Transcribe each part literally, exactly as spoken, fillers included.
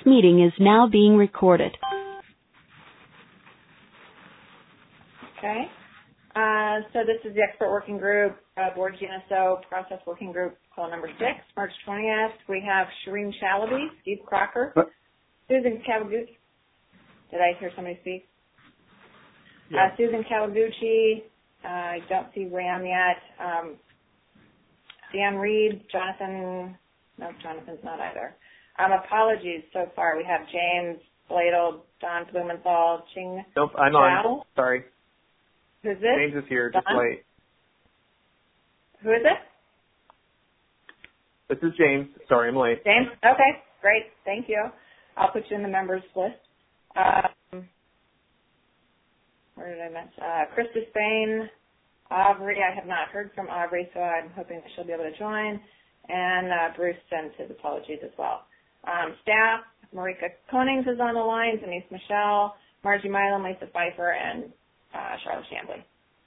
meeting is now being recorded. Okay. Uh, so this is the Expert Working Group, uh, Board G N S O Process Working Group, call number six, March twentieth. We have Shireen Chalabi, Steve Crocker, what? Susan Kawaguchi. Did I hear somebody speak? Yeah. Uh, Susan Kawaguchi. Uh, I don't see Ram yet. Um, Dan Reed, Jonathan. No, Jonathan's not either. Um, apologies so far. We have James Bladel, Don Blumenthal, Ching. Nope, I'm Chow. on. Sorry. Who's this? James is here, just Don? late. Who is it? This is James. Sorry, I'm late. James? Okay, great. Thank you. I'll put you in the members list. Um, where did I miss? Uh, Krista Spain, Aubrey. I have not heard from Aubrey, so I'm hoping that she'll be able to join. And uh, Bruce sends his apologies as well. Um, staff, Marika Konings is on the line, Denise Michelle, Margie Milam, Lisa Pfeiffer, and uh, Charlotte Chambly.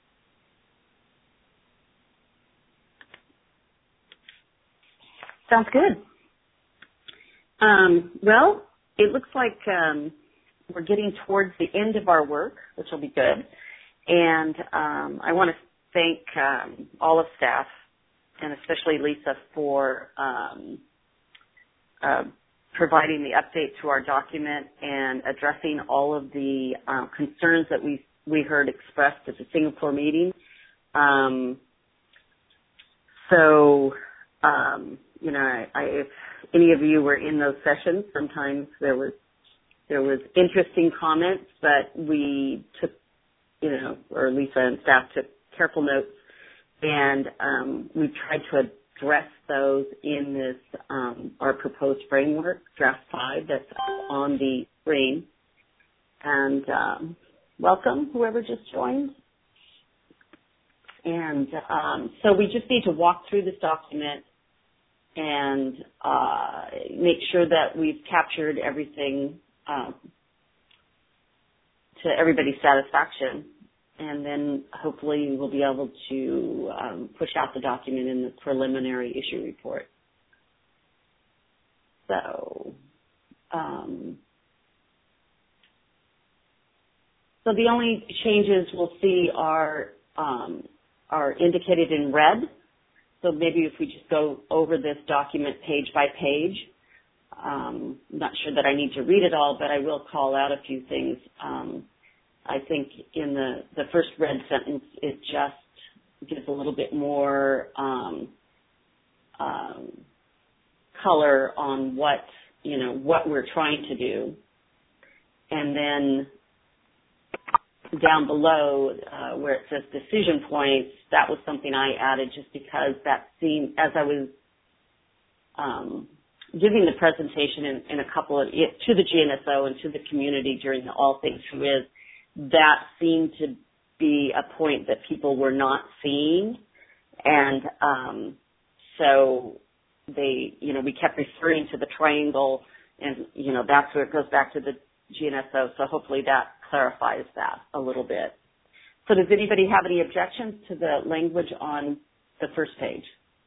Sounds good. Um, well, it looks like um, we're getting towards the end of our work, which will be good. And um, I want to thank um, all of staff, and especially Lisa, for um, uh, providing the update to our document and addressing all of the uh, concerns that we we heard expressed at the Singapore meeting. Um, so, um, you know, I, I, if any of you were in those sessions, sometimes there was there was interesting comments, but we took, you know, or Lisa and staff took careful notes, and um, we tried to address those in this um, our proposed framework, draft five, that's on the screen. And um, welcome, whoever just joined. And um, so we just need to walk through this document and uh, make sure that we've captured everything um, to everybody's satisfaction. And then hopefully we'll be able to um, push out the document in the preliminary issue report. So, um, so the only changes we'll see are um, are indicated in red. So maybe if we just go over this document page by page. Um, I'm not sure that I need to read it all, but I will call out a few things. Um, I think in the, the first red sentence, it just gives a little bit more um, um, color on what, you know, what we're trying to do. And then down below uh, where it says decision points, that was something I added just because that seemed, as I was um, giving the presentation in, in a couple of, it, to the G N S O and to the community during the All Things Who Is, that seemed to be a point that people were not seeing. And um, so they, you know, we kept referring to the triangle, and, you know, that's where it goes back to the G N S O. So hopefully that clarifies that a little bit. So does anybody have any objections to the language on the first page?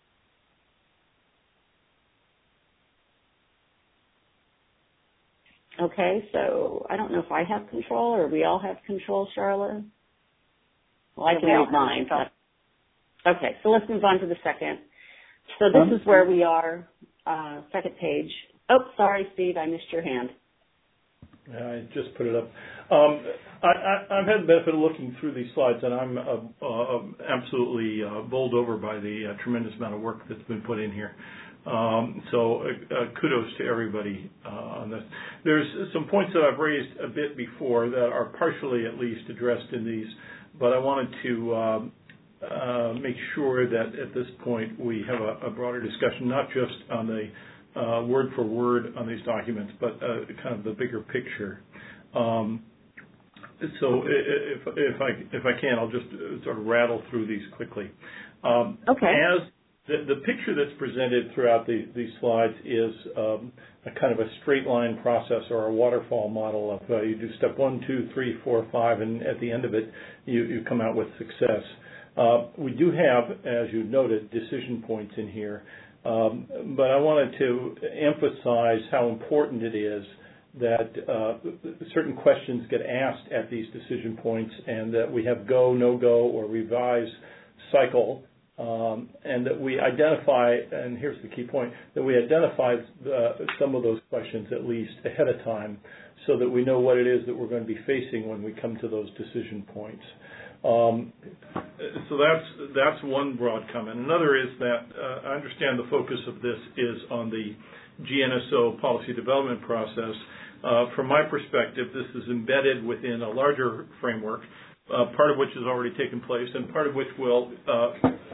Okay, so I don't know if I have control or we all have control, Charlotte. Well, I can read mine. But, okay, so let's move on to the second. So this um, is where we are, uh, second page. Oh, sorry, Steve, I missed your hand. I just put it up. Um, I, I, I've had the benefit of looking through these slides, and I'm uh, uh, absolutely uh, bowled over by the uh, tremendous amount of work that's been put in here. Um, so uh, kudos to everybody uh, on this. There's some points that I've raised a bit before that are partially at least addressed in these, but I wanted to um, uh, make sure that at this point we have a, a broader discussion, not just on the uh, word for word on these documents, but uh, kind of the bigger picture. Um, so if, if, I, if I can, I'll just sort of rattle through these quickly. Um, okay. As The, the picture that's presented throughout the, these slides is um, a kind of a straight line process or a waterfall model of uh, you do step one, two, three, four, five, and at the end of it, you, you come out with success. Uh, we do have, as you noted, decision points in here, um, but I wanted to emphasize how important it is that uh, certain questions get asked at these decision points, and that we have go, no-go, or revise cycle, um, and that we identify, and here's the key point, that we identify uh, some of those questions at least ahead of time so that we know what it is that we're going to be facing when we come to those decision points. Um, so that's that's one broad comment. Another is that uh, I understand the focus of this is on the G N S O policy development process. Uh, from my perspective, this is embedded within a larger framework, uh, part of which has already taken place and part of which will uh, uh,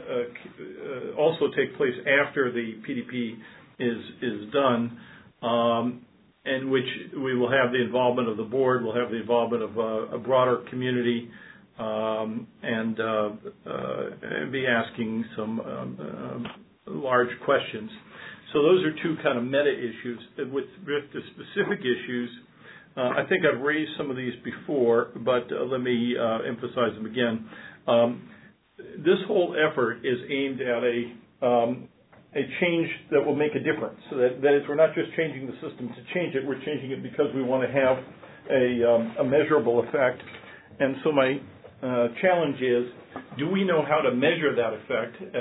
uh, also take place after the P D P is, is done, um, in which we will have the involvement of the board, we'll have the involvement of uh, a broader community, um, and, uh, uh, and be asking some um, uh, large questions. So those are two kind of meta issues. With, with the specific issues, uh, I think I've raised some of these before, but uh, let me uh, emphasize them again. Um, this whole effort is aimed at a, um, a change that will make a difference. So that, that is, we're not just changing the system to change it, we're changing it because we want to have a, um, a measurable effect. And so my uh, challenge is, do we know how to measure that effect? Uh,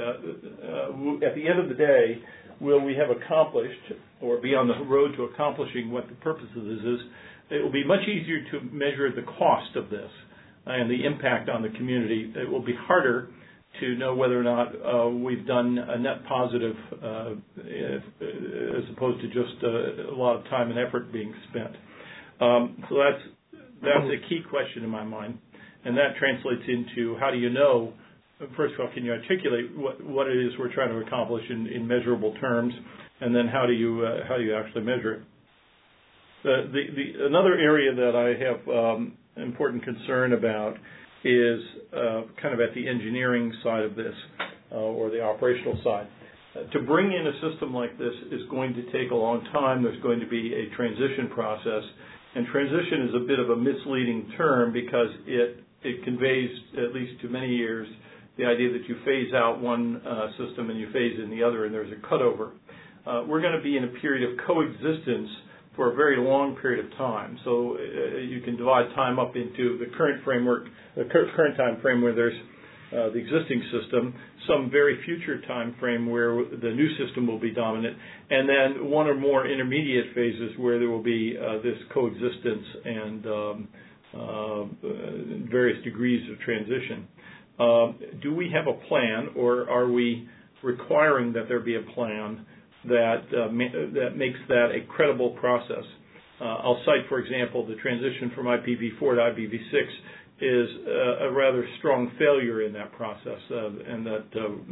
uh, at the end of the day, will we have accomplished or be on the road to accomplishing what the purpose of this is? It will be much easier to measure the cost of this and the impact on the community. It will be harder to know whether or not uh, we've done a net positive uh, if, as opposed to just uh, a lot of time and effort being spent. Um, so that's, that's a key question in my mind. And that translates into how do you know, first of all, can you articulate what, what it is we're trying to accomplish in, in measurable terms, and then how do you uh, how do you actually measure it? The, the, the, another area that I have um, important concern about is uh, kind of at the engineering side of this, uh, or the operational side. Uh, to bring in a system like this is going to take a long time. There's going to be a transition process, and transition is a bit of a misleading term because it it conveys, at least to many years, the idea that you phase out one uh, system and you phase in the other and there's a cutover. Uh, we're going to be in a period of coexistence for a very long period of time. So uh, you can divide time up into the current framework, the current time frame where there's uh, the existing system, some very future time frame where the new system will be dominant, and then one or more intermediate phases where there will be uh, this coexistence and um, uh, various degrees of transition. Uh, do we have a plan, or are we requiring that there be a plan that uh, ma- that makes that a credible process? Uh, I'll cite, for example, the transition from I P v four to I P v six is uh, a rather strong failure in that process, uh, and that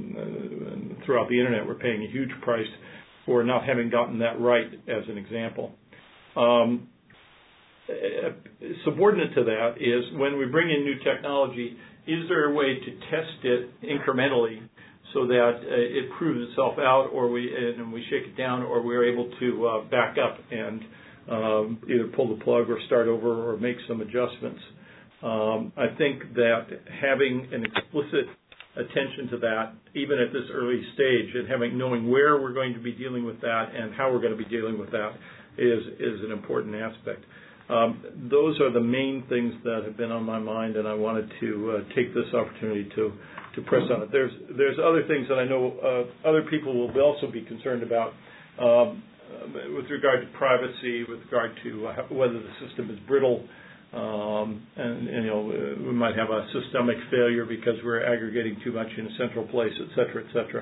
uh, throughout the Internet we're paying a huge price for not having gotten that right, as an example. Um, subordinate to that is when we bring in new technology, is there a way to test it incrementally so that uh, it proves itself out, or we and we shake it down, or we're able to uh, back up and um, either pull the plug or start over or make some adjustments? Um, I think that having an explicit attention to that, even at this early stage, and having knowing where we're going to be dealing with that and how we're going to be dealing with that is is an important aspect. Um, those are the main things that have been on my mind, and I wanted to uh, take this opportunity to, to press on it. There's there's other things that I know uh, other people will also be concerned about um, with regard to privacy, with regard to uh, whether the system is brittle, um, and, and you know we might have a systemic failure because we're aggregating too much in a central place, et cetera, et cetera.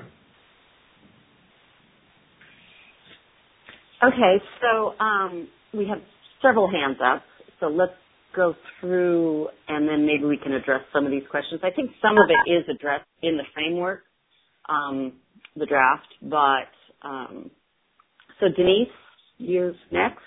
Okay, so um, we have several hands up, so let's go through and then maybe we can address some of these questions. I think some of it is addressed in the framework, um, the draft, but um, so Denise, you're next.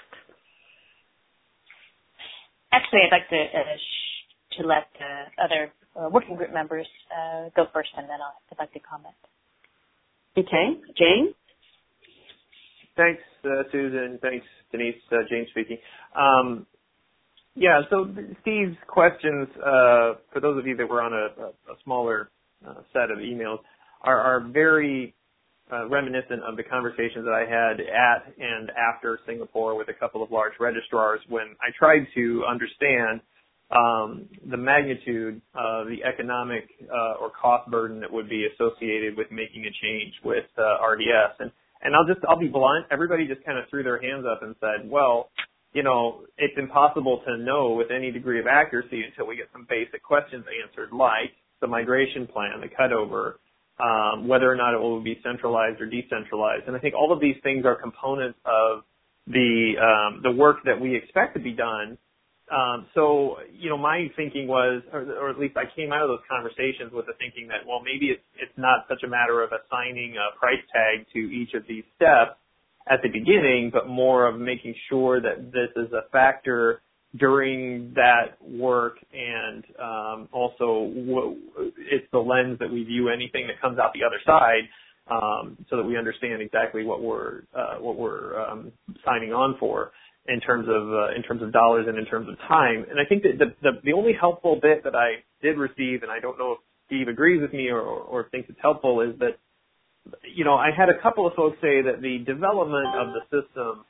Actually, I'd like to uh, sh- to let uh, other uh, working group members uh, go first, and then I'll, I'd like to comment. Okay, Jane? Thanks, uh, Susan. Thanks, Denise. Uh, Jane speaking. Um, yeah, so Steve's questions, uh, for those of you that were on a, a, a smaller uh, set of emails, are, are very uh, reminiscent of the conversations that I had at and after Singapore with a couple of large registrars when I tried to understand um, the magnitude of the economic uh, or cost burden that would be associated with making a change with uh, R D S. And, and I'll just, I'll be blunt, everybody just kind of threw their hands up and said, well, you know, it's impossible to know with any degree of accuracy until we get some basic questions answered, like the migration plan, the cutover, um, whether or not it will be centralized or decentralized. And I think all of these things are components of the um, the work that we expect to be done. Um, so, you know, my thinking was, or, or at least I came out of those conversations with the thinking that, well, maybe it's, it's not such a matter of assigning a price tag to each of these steps at the beginning, but more of making sure that this is a factor during that work, and um, also w- it's the lens that we view anything that comes out the other side, um, so that we understand exactly what we're uh, what we're um, signing on for in terms of uh, in terms of dollars and in terms of time. And I think that the, the the only helpful bit that I did receive, and I don't know if Steve agrees with me or, or, or thinks it's helpful, is that, you know, I had a couple of folks say that the development of the system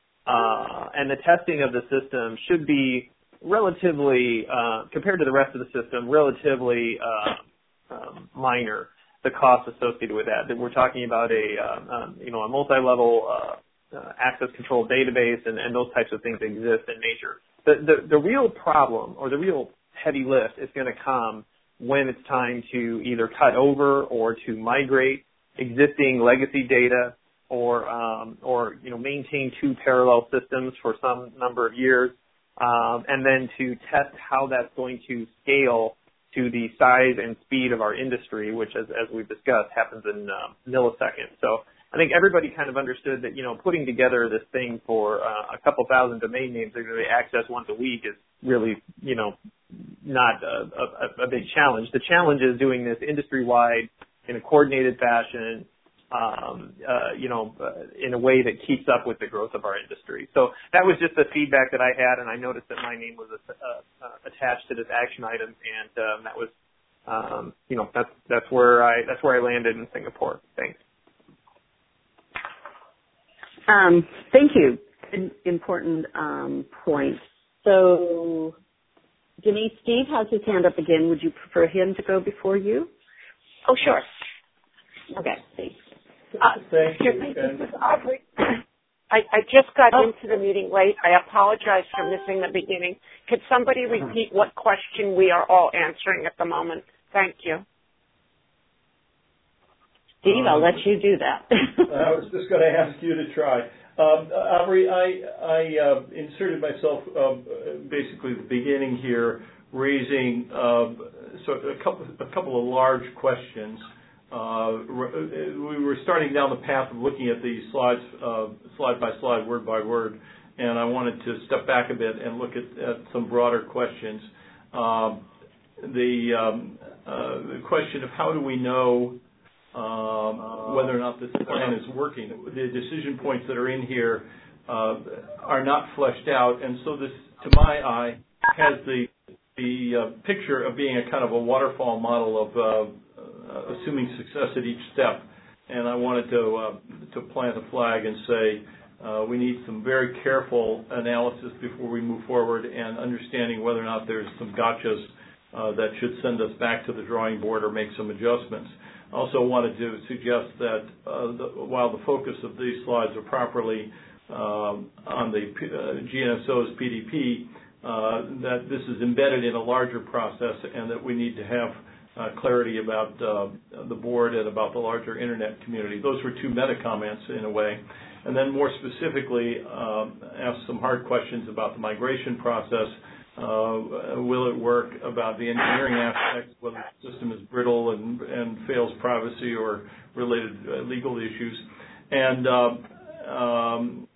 uh, and the testing of the system should be relatively, uh, compared to the rest of the system, relatively uh, um, minor, the costs associated with that. That we're talking about a, uh, um, you know, a multi-level uh, uh, access control database, and, and those types of things exist in nature. The, the, the real problem, or the real heavy lift, is going to come when it's time to either cut over or to migrate existing legacy data, or um, or you know maintain two parallel systems for some number of years, um, and then to test how that's going to scale to the size and speed of our industry, which, as as we've discussed, happens in uh, milliseconds. So I think everybody kind of understood that, you know, putting together this thing for uh, a couple thousand domain names that are going to be accessed once a week is really, you know, not a, a, a big challenge. The challenge is doing this industry-wide in a coordinated fashion, um, uh, you know, uh, in a way that keeps up with the growth of our industry. So that was just the feedback that I had, and I noticed that my name was uh, uh, attached to this action item, and um, that was, um, you know, that's that's where I that's where I landed in Singapore. Thanks. Um, thank you. An important um, point. So, Denise, Steve has his hand up again. Would you prefer him to go before you? Oh, sure. Okay, thanks. Uh, Thank you. This is Aubrey. I, I just got oh. into the meeting late. I apologize for missing the beginning. Could somebody repeat what question we are all answering at the moment? Thank you. Steve, um, I'll let you do that. I was just going to ask you to try. Um, Aubrey, I, I uh, inserted myself uh, basically at the beginning here, raising uh, so a couple, a couple of large questions. Uh, we were starting down the path of looking at these slides, uh, slide by slide, word by word, and I wanted to step back a bit and look at, at some broader questions. Uh, the, um, uh, the question of how do we know um, whether or not this plan is working? The decision points that are in here uh, are not fleshed out, and so this, to my eye, has the the uh, picture of being a kind of a waterfall model of uh, uh, assuming success at each step. And I wanted to uh, to plant a flag and say uh, we need some very careful analysis before we move forward, and understanding whether or not there's some gotchas uh, that should send us back to the drawing board or make some adjustments. I also wanted to suggest that uh, the, while the focus of these slides are properly uh, on the P, uh, G N S O's P D P, uh, that this is embedded in a larger process, and that we need to have uh, clarity about uh, the board and about the larger internet community. Those were two meta comments in a way. And then more specifically, um, ask some hard questions about the migration process. Uh, will it work, about the engineering aspects, whether the system is brittle and, and fails privacy or related uh, legal issues. And uh, um,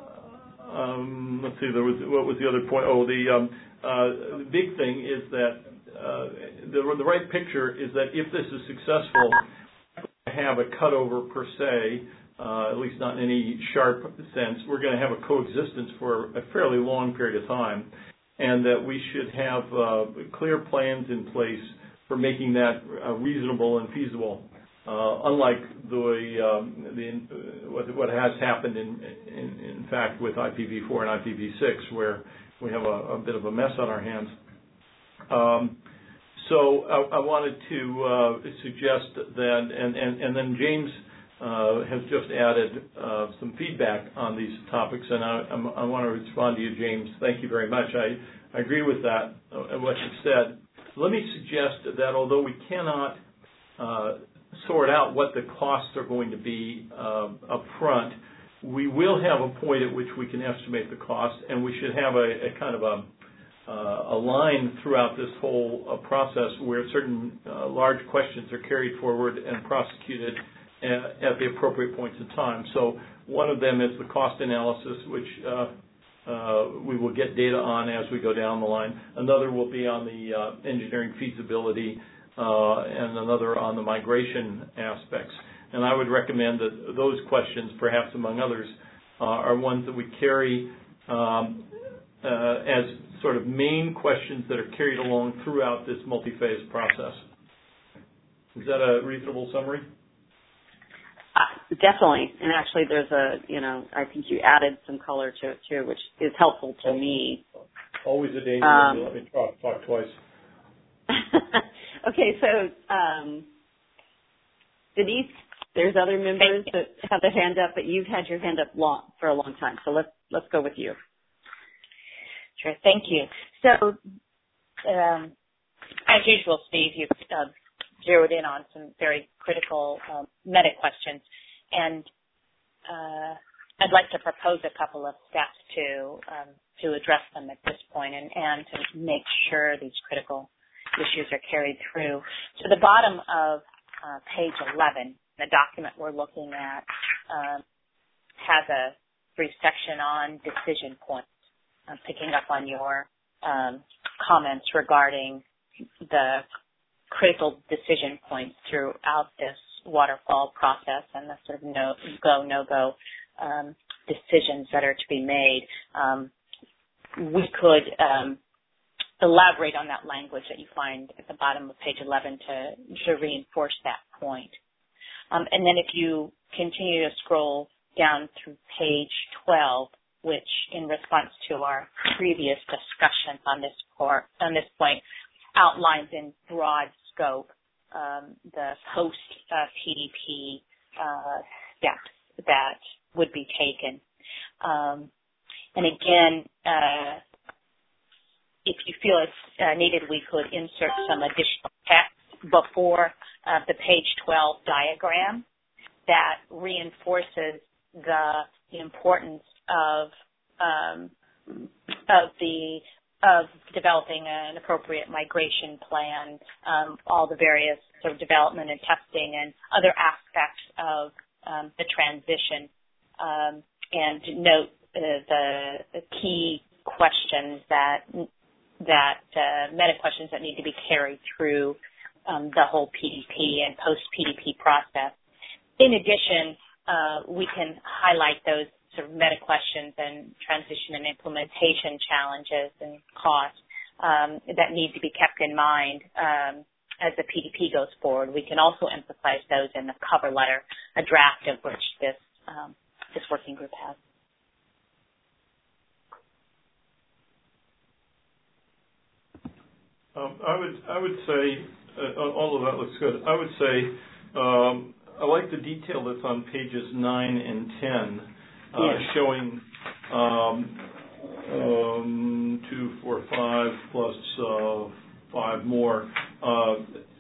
um, let's see, there was, what was the other point? Oh, the, um, uh, the big thing is that uh, the, the right picture is that if this is successful, have a cutover per se, uh, at least not in any sharp sense. We're going to have a coexistence for a fairly long period of time, and that we should have uh, clear plans in place for making that uh, reasonable and feasible. uh, unlike the, um, the what, what has happened in, in, in fact with I P v four and I P v six, where we have a, a bit of a mess on our hands. Um, so I, I wanted to uh, suggest that, and, and, and then James uh, has just added uh, some feedback on these topics, and I, I want to respond to you, James. Thank you very much. I, I agree with that, uh, what you said. Let me suggest that although we cannot uh, sort out what the costs are going to be uh, up front, we will have a point at which we can estimate the cost, and we should have a, a kind of a, uh, a line throughout this whole uh, process where certain uh, large questions are carried forward and prosecuted at, at the appropriate points in time. So one of them is the cost analysis, which uh, uh, we will get data on as we go down the line. Another will be on the uh, engineering feasibility, uh, and another on the migration aspects. And I would recommend that those questions, perhaps among others, uh, are ones that we carry um, uh, as sort of main questions that are carried along throughout this multi-phase process. Is that a reasonable summary? Uh, definitely. And actually there's a, you know, I think you added some color to it too, which is helpful to me. Always a danger um, when you let me talk, talk twice. Okay, so um, Denise, there's other members that have their hand up, but you've had your hand up long, for a long time. So let's let's go with you. Sure. Thank you. So, um, as usual, Steve, you've uh, zeroed in on some very critical um, meta questions, and uh, I'd like to propose a couple of steps to um, to address them at this point, and, and to make sure these critical issues are carried through. So the bottom of uh, page eleven, the document we're looking at, uh, has a brief section on decision points. I'm picking up on your um, comments regarding the critical decision points throughout this waterfall process and the sort of no go, no go um, decisions that are to be made. Um, we could um, elaborate on that language that you find at the bottom of page eleven to, to reinforce that point. Um, and then if you continue to scroll down through page twelve, which in response to our previous discussion on this, por- on this point outlines in broad scope um, the post-P D P uh, uh, steps that would be taken. Um, and again, uh, if you feel it's uh, needed, we could insert some additional text before uh, the page twelve diagram that reinforces the importance of um, of the of developing an appropriate migration plan, um, all the various sort of development and testing and other aspects of um, the transition, um, and note uh, the, the key questions that that uh, meta questions that need to be carried through um, the whole P D P and post-P D P process. In addition, uh, we can highlight those sort of meta questions and transition and implementation challenges and costs um, that need to be kept in mind um, as the P D P goes forward. We can also emphasize those in the cover letter, a draft of which this um, this working group has. Um, I would I would say uh, all of that looks good. I would say um, I like the detail that's on pages nine and ten, uh, yes. showing um, um, two, four, five plus uh, five more uh, uh,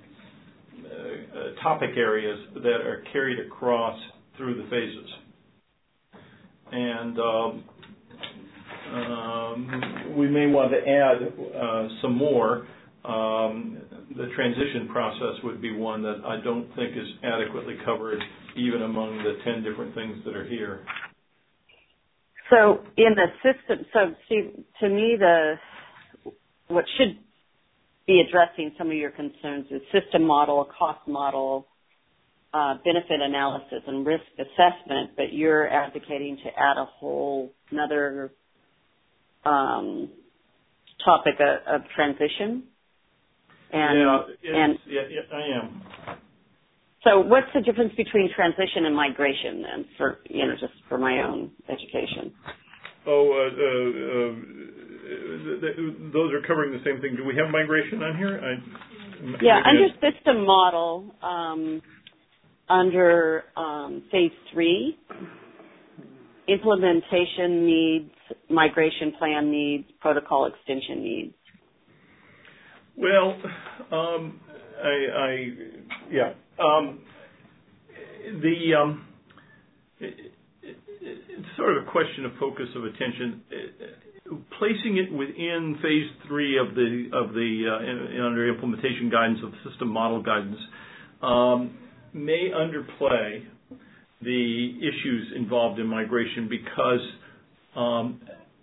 topic areas that are carried across through the phases, and um, um, we may want to add uh, some more. Um, the transition process would be one that I don't think is adequately covered even among the ten different things that are here. So in the system, so Steve, to me, the what should be addressing some of your concerns is system model, cost model, uh, benefit analysis, and risk assessment, but you're advocating to add a whole another um, topic of, of transition. And, yeah, and yeah, yeah, I am. So what's the difference between transition and migration then, for, you know, just for my own education? Oh, uh, uh, uh, th- th- those are covering the same thing. Do we have migration on here? I, yeah, under I... system model, um, under um, phase three, implementation needs, migration plan needs, protocol extension needs. Well, um, I, I, yeah. Um, the um, it, it, it's sort of a question of focus of attention. Uh, placing it within phase three of the of the uh, in, under implementation guidance of system model guidance um, may underplay the issues involved in migration because um,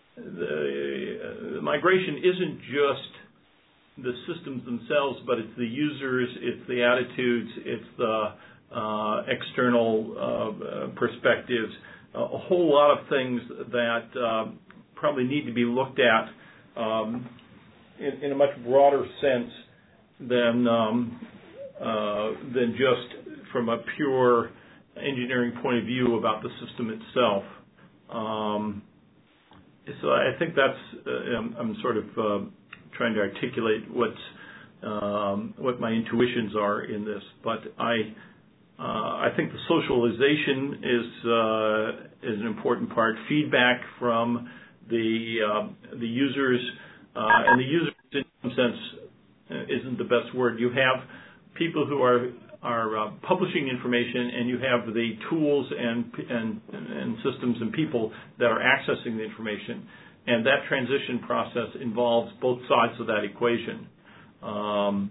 the uh, migration isn't just the systems themselves, but it's the users, it's the attitudes, it's the uh, external uh, perspectives, uh, a whole lot of things that uh, probably need to be looked at um, in, in a much broader sense than um, uh, than just from a pure engineering point of view about the system itself. Um, so I think that's uh, I'm, I'm sort of uh, trying to articulate what's um, what my intuitions are in this, but I uh, I think the socialization is uh, is an important part. Feedback from the uh, the users uh, and the users in some sense isn't the best word. You have people who are are uh, publishing information, and you have the tools and and and systems and people that are accessing the information. And that transition process involves both sides of that equation. Um,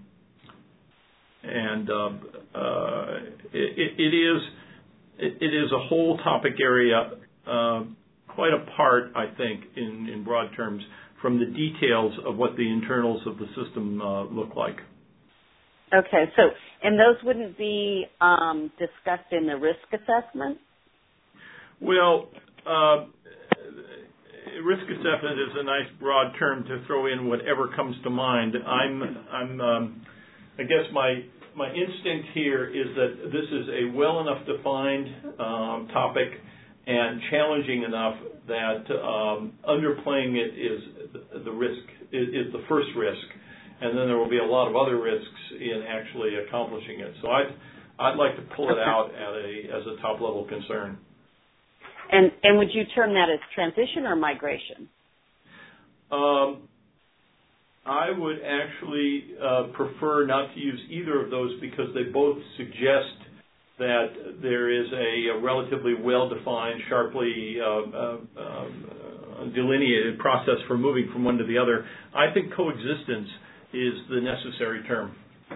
and uh, uh, it, it is it, it is a whole topic area uh, quite apart, I think, in, in broad terms, from the details of what the internals of the system uh, look like. Okay, so and those wouldn't be um, discussed in the risk assessment? Well, uh, risk assessment is a nice broad term to throw in whatever comes to mind. I'm, I'm, um, I guess my my instinct here is that this is a well enough defined um, topic and challenging enough that um, underplaying it is the, the risk is, is the first risk, and then there will be a lot of other risks in actually accomplishing it. So I'd I'd like to pull it out at a as a top level concern. And, and would you term that as transition or migration? Um, I would actually uh, prefer not to use either of those because they both suggest that there is a, a relatively well-defined, sharply uh, uh, uh, delineated process for moving from one to the other. I think coexistence is the necessary term.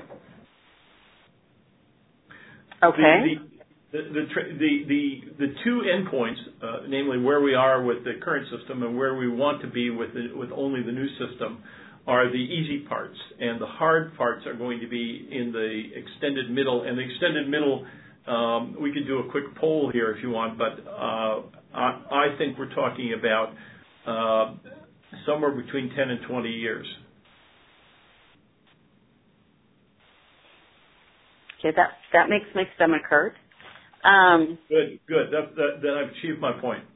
Okay. The, the, The, the, the, the two endpoints, uh, namely where we are with the current system and where we want to be with, the, with only the new system, are the easy parts. And the hard parts are going to be in the extended middle. And the extended middle, um, we could do a quick poll here if you want, but uh, I, I think we're talking about uh, somewhere between ten and twenty years. Okay, that, that makes my stomach hurt. Um, good, good. That, that, then I've achieved my point.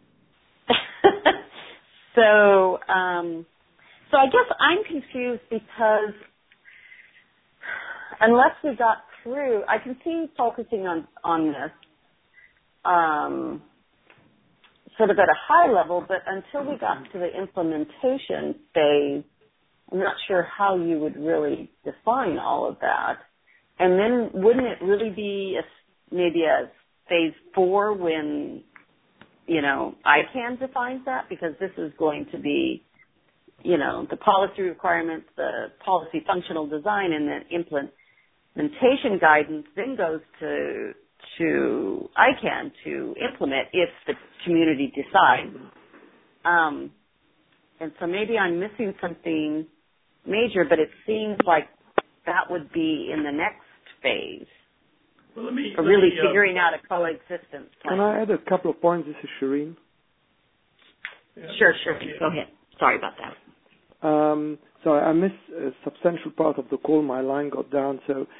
so, um, so I guess I'm confused because unless we got through, I can see focusing on on this um, sort of at a high level, but until we got to the implementation phase, I'm not sure how you would really define all of that. And then wouldn't it really be a, maybe a phase four when, you know, I CAN defines that, because this is going to be, you know, the policy requirements, the policy functional design, and then implementation guidance then goes to to I CAN to implement if the community decides. Um, and so maybe I'm missing something major, but it seems like that would be in the next phase. Well, let me, or let really me, uh, figuring out a coexistence plan. Can I add a couple of points? This is Shireen. Yeah, sure, sure. Yeah. Go ahead. Sorry about that. Um, so I missed a substantial part of the call. My line got down. So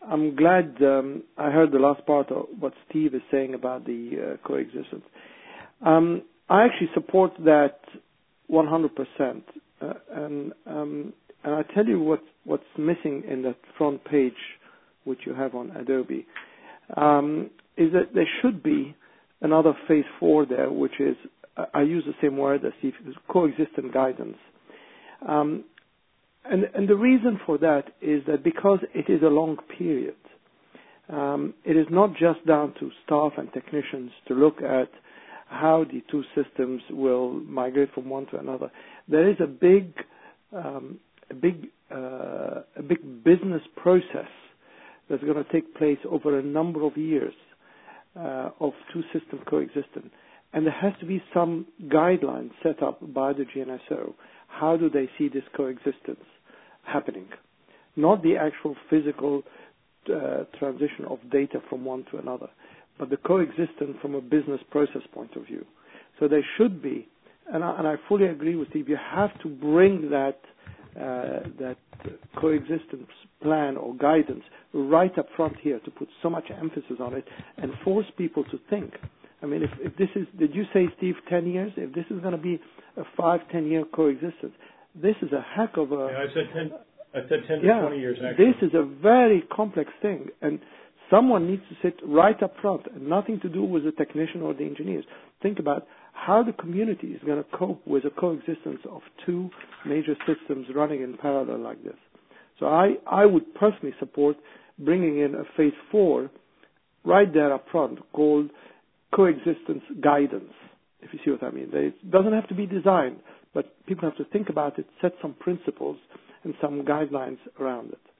I'm glad um, I heard the last part of what Steve is saying about the uh, coexistence. Um, I actually support that one hundred percent, uh, and um, and I tell you what what's missing in that front page, which you have on Adobe, um, is that there should be another phase four there, which is I use the same word as Steve, coexistent guidance. Um, and and the reason for that is that because it is a long period, um, it is not just down to staff and technicians to look at how the two systems will migrate from one to another. There is a big, um, a big, uh, a big business process that's going to take place over a number of years uh, of two systems coexisting, and there has to be some guidelines set up by the G N S O. How do they see this coexistence happening? Not the actual physical uh, transition of data from one to another, but the coexistence from a business process point of view. So there should be, and I, and I fully agree with Steve, you have to bring that uh, that coexistence plan or guidance right up front here to put so much emphasis on it and force people to think. I mean, if, if this is, did you say, Steve, ten years? If this is going to be a five, ten-year coexistence, this is a heck of a... Yeah, I said ten, I said ten yeah, to twenty years, actually. This is a very complex thing, and someone needs to sit right up front, and nothing to do with the technician or the engineers. Think about how the community is going to cope with a coexistence of two major systems running in parallel like this. So I, I would personally support bringing in a phase four right there up front called coexistence guidance, if you see what I mean. It doesn't have to be designed, but people have to think about it, set some principles and some guidelines around it.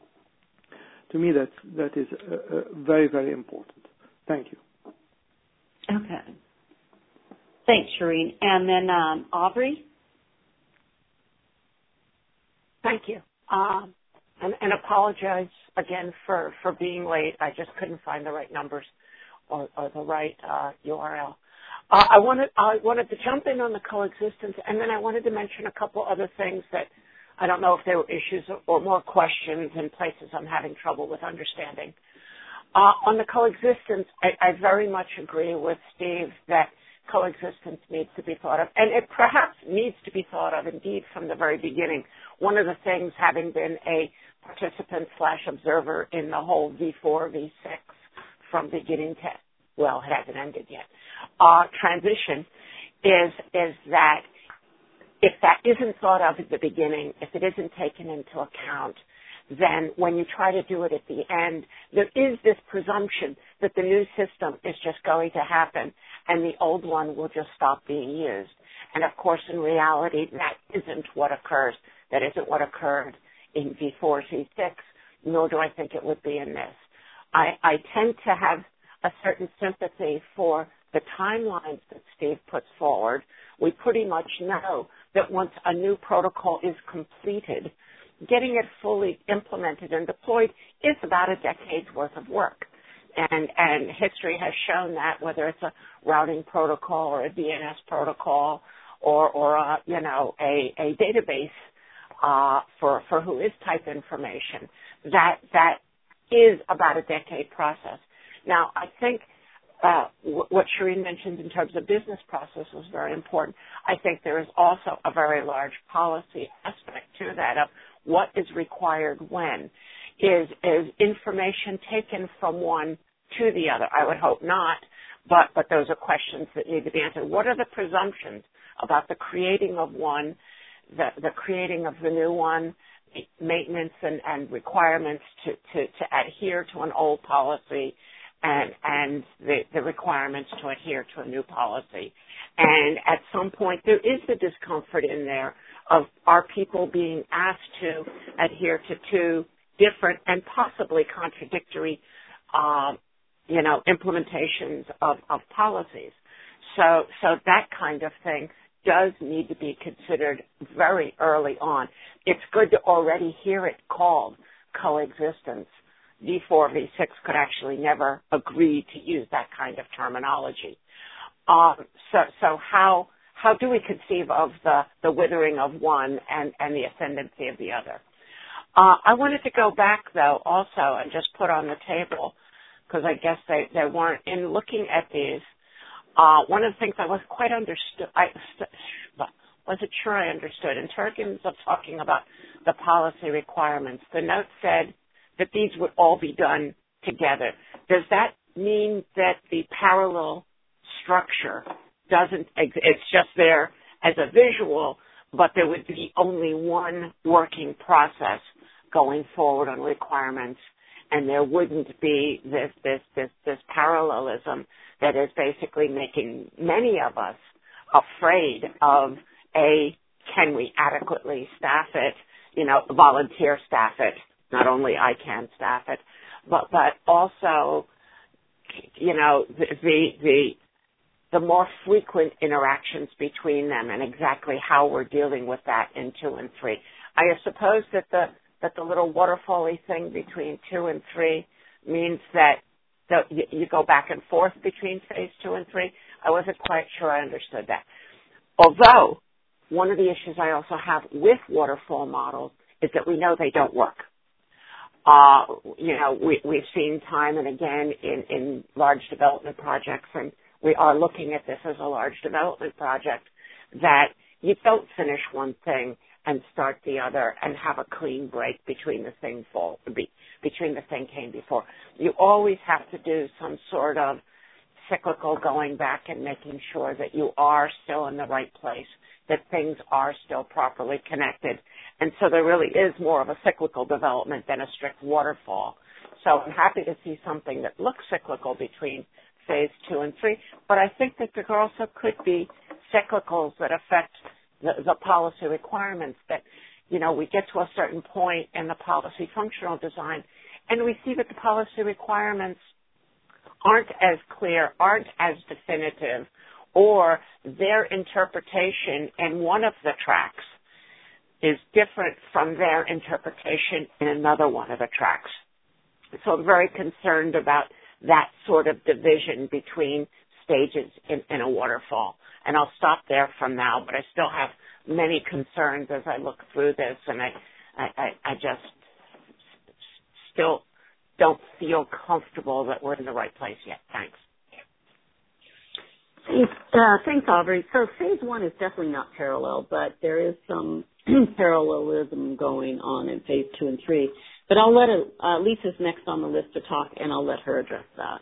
To me, that that is uh, uh, very, very important. Thank you. Okay. Thanks, Shireen. And then um, Aubrey? Thank you. Um, and, and apologize again for, for being late. I just couldn't find the right numbers or, or the right uh, U R L. Uh, I wanted I wanted to jump in on the coexistence, and then I wanted to mention a couple other things that I don't know if they were issues or, or more questions in places I'm having trouble with understanding. Uh, on the coexistence, I, I very much agree with Steve that coexistence needs to be thought of, and it perhaps needs to be thought of indeed from the very beginning. One of the things, having been a participant slash observer in the whole V four, V six from beginning to, well, it hasn't ended yet, uh, transition, is is that if that isn't thought of at the beginning, if it isn't taken into account, then when you try to do it at the end, there is this presumption that the new system is just going to happen and the old one will just stop being used. And of course, in reality, that isn't what occurs. That isn't what occurred in V four, V six, nor do I think it would be in this. I, I tend to have a certain sympathy for the timelines that Steve puts forward. We pretty much know that once a new protocol is completed, getting it fully implemented and deployed is about a decade's worth of work. And, and history has shown that, whether it's a routing protocol or a D N S protocol or, or a, you know, a, a database uh, for, for who is type information, that that is about a decade process. Now, I think uh, w- what Shireen mentioned in terms of business process was very important. I think there is also a very large policy aspect to that of what is required when. Is, is information taken from one to the other? I would hope not, but, but those are questions that need to be answered. What are the presumptions about the creating of one, the, the creating of the new one, maintenance and, and requirements to, to, to adhere to an old policy, and, and the, the requirements to adhere to a new policy? And at some point, there is the discomfort in there of our people being asked to adhere to two different and possibly contradictory, uh, you know, implementations of, of policies. So, so that kind of thing does need to be considered very early on. It's good to already hear it called coexistence. V four, V six could actually never agree to use that kind of terminology. Um, so, so how how do we conceive of the, the withering of one and, and the ascendancy of the other? Uh, I wanted to go back, though, also, and just put on the table, because I guess they, they weren't, in looking at these, uh, one of the things I wasn't quite understood, I wasn't sure I understood, in terms of talking about the policy requirements, the note said that these would all be done together. Does that mean that the parallel structure doesn't, it's just there as a visual, but there would be only one working process going forward on requirements, and there wouldn't be this, this, this, this parallelism that is basically making many of us afraid of, A, can we adequately staff it, you know, volunteer staff it, not only I can staff it, but, but also, you know, the, the, the, the more frequent interactions between them and exactly how we're dealing with that in two and three. I suppose that the, that the little waterfall-y thing between two and three means that the, you, you go back and forth between phase two and three. I wasn't quite sure I understood that. Although, one of the issues I also have with waterfall models is that we know they don't work. Uh, you know, we, we've seen time and again in, in large development projects, and we are looking at this as a large development project, that you don't finish one thing and start the other and have a clean break between the thing fall, be, between the thing came before. You always have to do some sort of cyclical going back and making sure that you are still in the right place, that things are still properly connected. And so there really is more of a cyclical development than a strict waterfall. So I'm happy to see something that looks cyclical between phase two and three, but I think that there also could be cyclicals that affect the, the policy requirements, that, you know, we get to a certain point in the policy functional design and we see that the policy requirements aren't as clear, aren't as definitive, or their interpretation in one of the tracks is different from their interpretation in another one of the tracks. So I'm very concerned about that sort of division between stages in, in a waterfall. And I'll stop there from now, but I still have many concerns as I look through this, and I, I, I just still don't feel comfortable that we're in the right place yet. Thanks. Uh, thanks, Aubrey. So phase one is definitely not parallel, but there is some parallelism going on in phase two and three. But I'll let it, uh, Lisa's next on the list to talk, and I'll let her address that.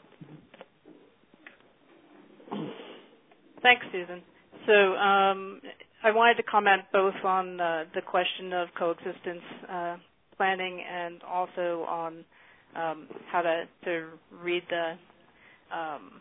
Thanks, Susan. So um, I wanted to comment both on uh, the question of coexistence uh, planning and also on um, how to, to read the um,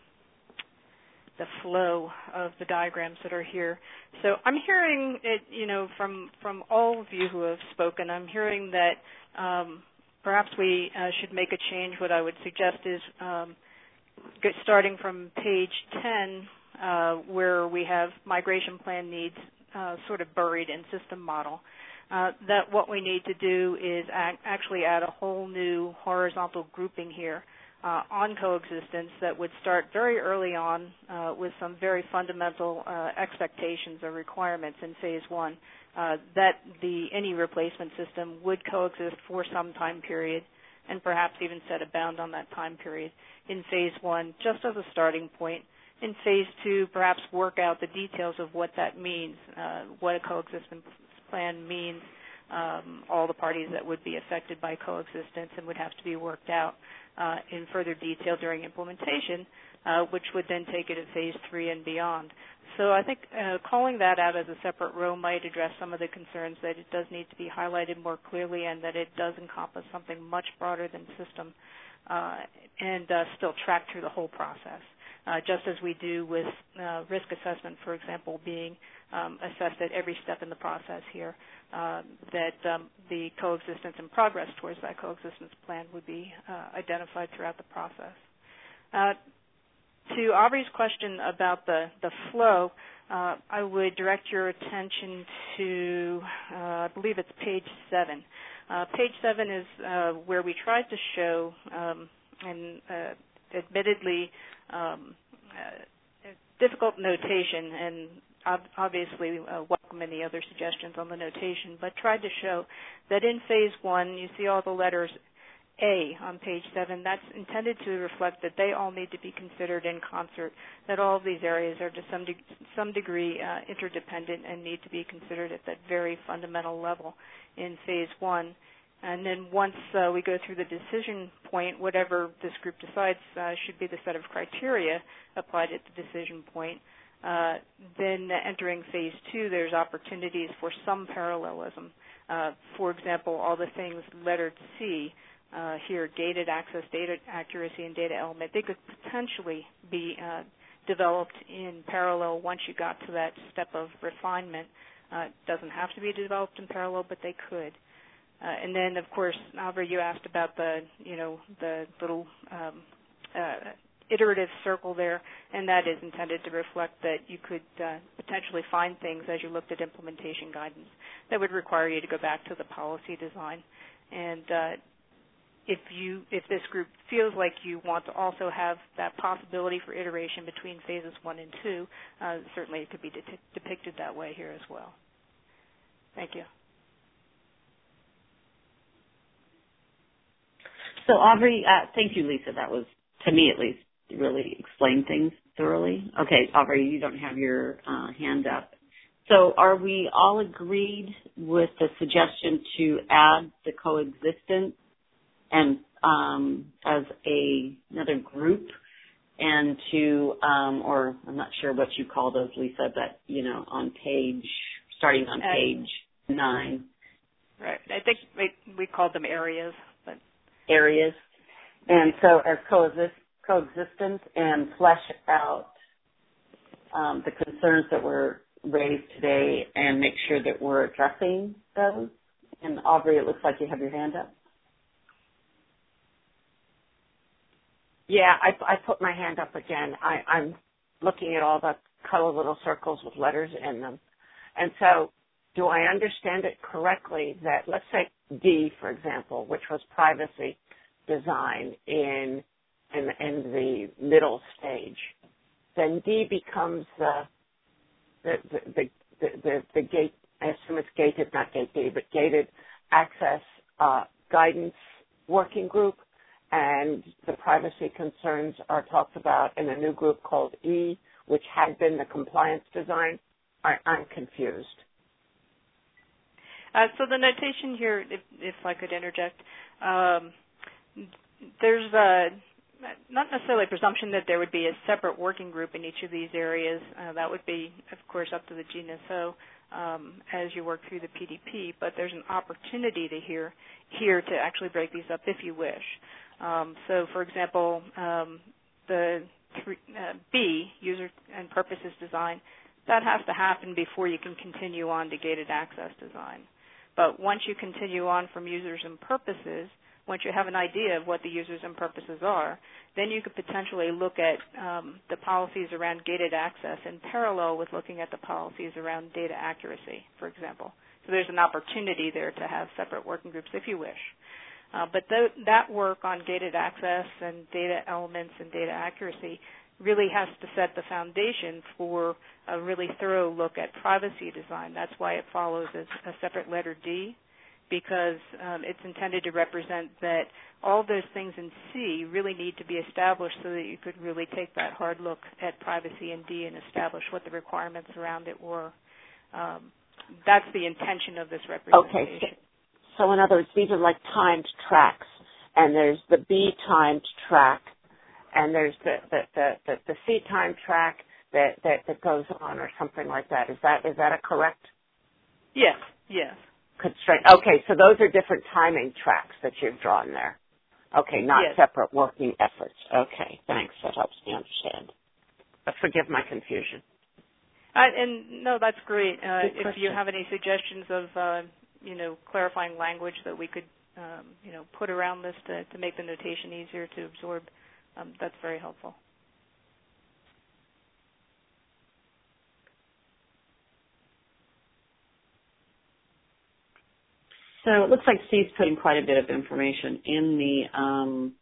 the flow of the diagrams that are here. So I'm hearing it, you know, from from all of you who have spoken, I'm hearing that um, perhaps we uh, should make a change. What I would suggest is um, get starting from page ten, uh, where we have migration plan needs uh, sort of buried in system model, uh, that what we need to do is act, actually add a whole new horizontal grouping here uh, on coexistence that would start very early on uh, with some very fundamental uh, expectations or requirements in phase one, uh, that the any replacement system would coexist for some time period, and perhaps even set a bound on that time period in phase one, just as a starting point. In phase two, perhaps work out the details of what that means, uh, what a coexistence plan means, um, all the parties that would be affected by coexistence, and would have to be worked out uh, in further detail during implementation, uh, which would then take it to phase three and beyond. So I think uh, calling that out as a separate row might address some of the concerns that it does need to be highlighted more clearly, and that it does encompass something much broader than system, uh, and uh, still track through the whole process. Uh, just as we do with uh, risk assessment, for example, being um, assessed at every step in the process here, uh, that um, the coexistence and progress towards that coexistence plan would be uh, identified throughout the process. Uh, to Aubrey's question about the, the flow, uh, I would direct your attention to, uh, I believe it's page seven. Uh, page seven is uh, where we tried to show, um, and uh, admittedly, Um, uh, difficult notation, and ob- obviously uh, well welcome any other suggestions on the notation, but tried to show that in phase one, you see all the letters A on page seven. That's intended to reflect that they all need to be considered in concert, that all of these areas are to some, de- some degree uh, interdependent and need to be considered at that very fundamental level in phase one. And then once uh, we go through the decision point, whatever this group decides uh, should be the set of criteria applied at the decision point. Uh, then entering phase two, there's opportunities for some parallelism. Uh, for example, all the things lettered C uh, here, gated access, data accuracy, and data element, they could potentially be uh, developed in parallel once you got to that step of refinement. Uh, it doesn't have to be developed in parallel, but they could. Uh, and then, of course, Aubrey, you asked about the, you know, the little um, uh, iterative circle there, and that is intended to reflect that you could uh, potentially find things as you looked at implementation guidance that would require you to go back to the policy design. And uh, if you, if this group feels like you want to also have that possibility for iteration between phases one and two, uh, certainly it could be de- depicted that way here as well. Thank you. So Aubrey, uh, thank you, Lisa. That was, to me at least, really explained things thoroughly. Okay, Aubrey, you don't have your uh, hand up. So are we all agreed with the suggestion to add the coexistence and um, as a another group, and to, um, or I'm not sure what you call those, Lisa, but you know, on page, starting on page uh, nine. Right. I think we, we called them areas. areas, and so as coexist, coexistence and flesh out um, the concerns that were raised today and make sure that we're addressing those. And Aubrey, it looks like you have your hand up. Yeah, I, I put my hand up again. I, I'm looking at all the color little circles with letters in them. And so do I understand it correctly that, let's say D, for example, which was privacy design in, in, in the middle stage, then D becomes the, the, the, the, the, the, the gate, I assume it's gated, not gate D, but gated access uh, guidance working group, and the privacy concerns are talked about in a new group called E, which had been the compliance design. I, I'm confused. Uh, so the notation here, if, if I could interject, um, there's a, not necessarily a presumption that there would be a separate working group in each of these areas. Uh, that would be, of course, up to the G N S O um, as you work through the P D P, but there's an opportunity to here, here to actually break these up if you wish. Um, so, for example, um, the three, uh, B, user and purposes design, that has to happen before you can continue on to gated access design. But once you continue on from users and purposes, once you have an idea of what the users and purposes are, then you could potentially look at um, the policies around gated access in parallel with looking at the policies around data accuracy, for example. So there's an opportunity there to have separate working groups if you wish. Uh, but th- that work on gated access and data elements and data accuracy really has to set the foundation for a really thorough look at privacy design. That's why it follows as a separate letter D, because um, it's intended to represent that all those things in C really need to be established so that you could really take that hard look at privacy in D and establish what the requirements around it were. Um, that's the intention of this representation. Okay. So, so in other words, these are like timed tracks, and there's the B timed track, and there's the the, the, the, the C time track that, that, that goes on, or something like that. Is that is that a correct? Yes, yes. Constraint. Okay, so those are different timing tracks that you've drawn there. Okay, not yes. separate working efforts. Okay, thanks. That helps me understand. But forgive my confusion. Uh, and no, that's great. Uh, Good if question. you have any suggestions of, uh, you know, clarifying language that we could, um, you know, put around this to, to make the notation easier to absorb, um, that's very helpful. So it looks like Steve's putting quite a bit of information in the um,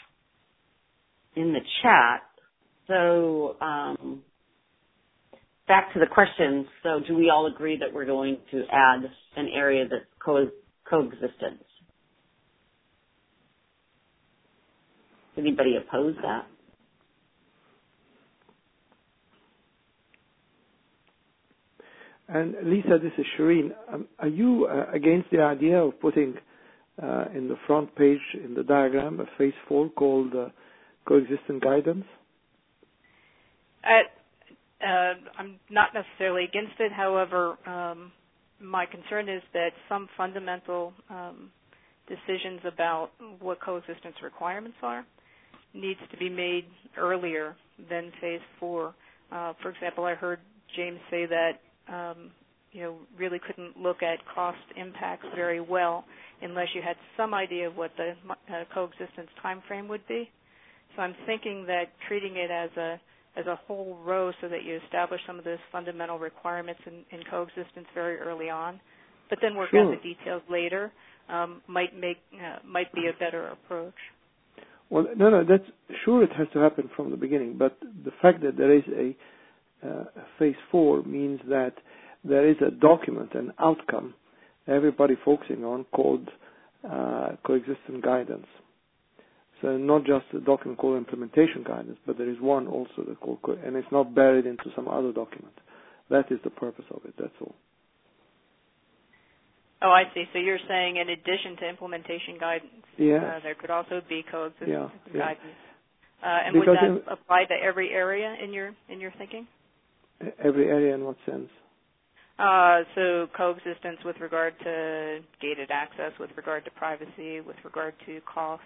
in the chat. So um, back to the question. So, do we all agree that we're going to add an area that's co- coexistence? Anybody oppose that? And Lisa, this is Shireen. Um, are you uh, against the idea of putting uh, in the front page in the diagram a phase four called uh, coexistent guidance? Uh, uh, I'm not necessarily against it. However, um, my concern is that some fundamental um, decisions about what coexistence requirements are needs to be made earlier than phase four. Uh, for example, I heard James say that um, you know really couldn't look at cost impacts very well unless you had some idea of what the uh, coexistence time frame would be. So I'm thinking that treating it as a as a whole row so that you establish some of those fundamental requirements in, in coexistence very early on, but then work sure. out the details later um, might make uh, might be a better approach. Well, no, no, that's sure it has to happen from the beginning, but the fact that there is a, uh, a phase four means that there is a document, an outcome, everybody focusing on called uh, coexistent guidance. So not just a document called implementation guidance, but there is one also that called, co- and it's not buried into some other document. That is the purpose of it, that's all. Oh, I see. So you're saying in addition to implementation guidance, yes. uh, there could also be coexistence yeah, yeah. guidance. Uh, and because would that apply to every area in your in your thinking? Every area in what sense? Uh, so coexistence with regard to gated access, with regard to privacy, with regard to cost.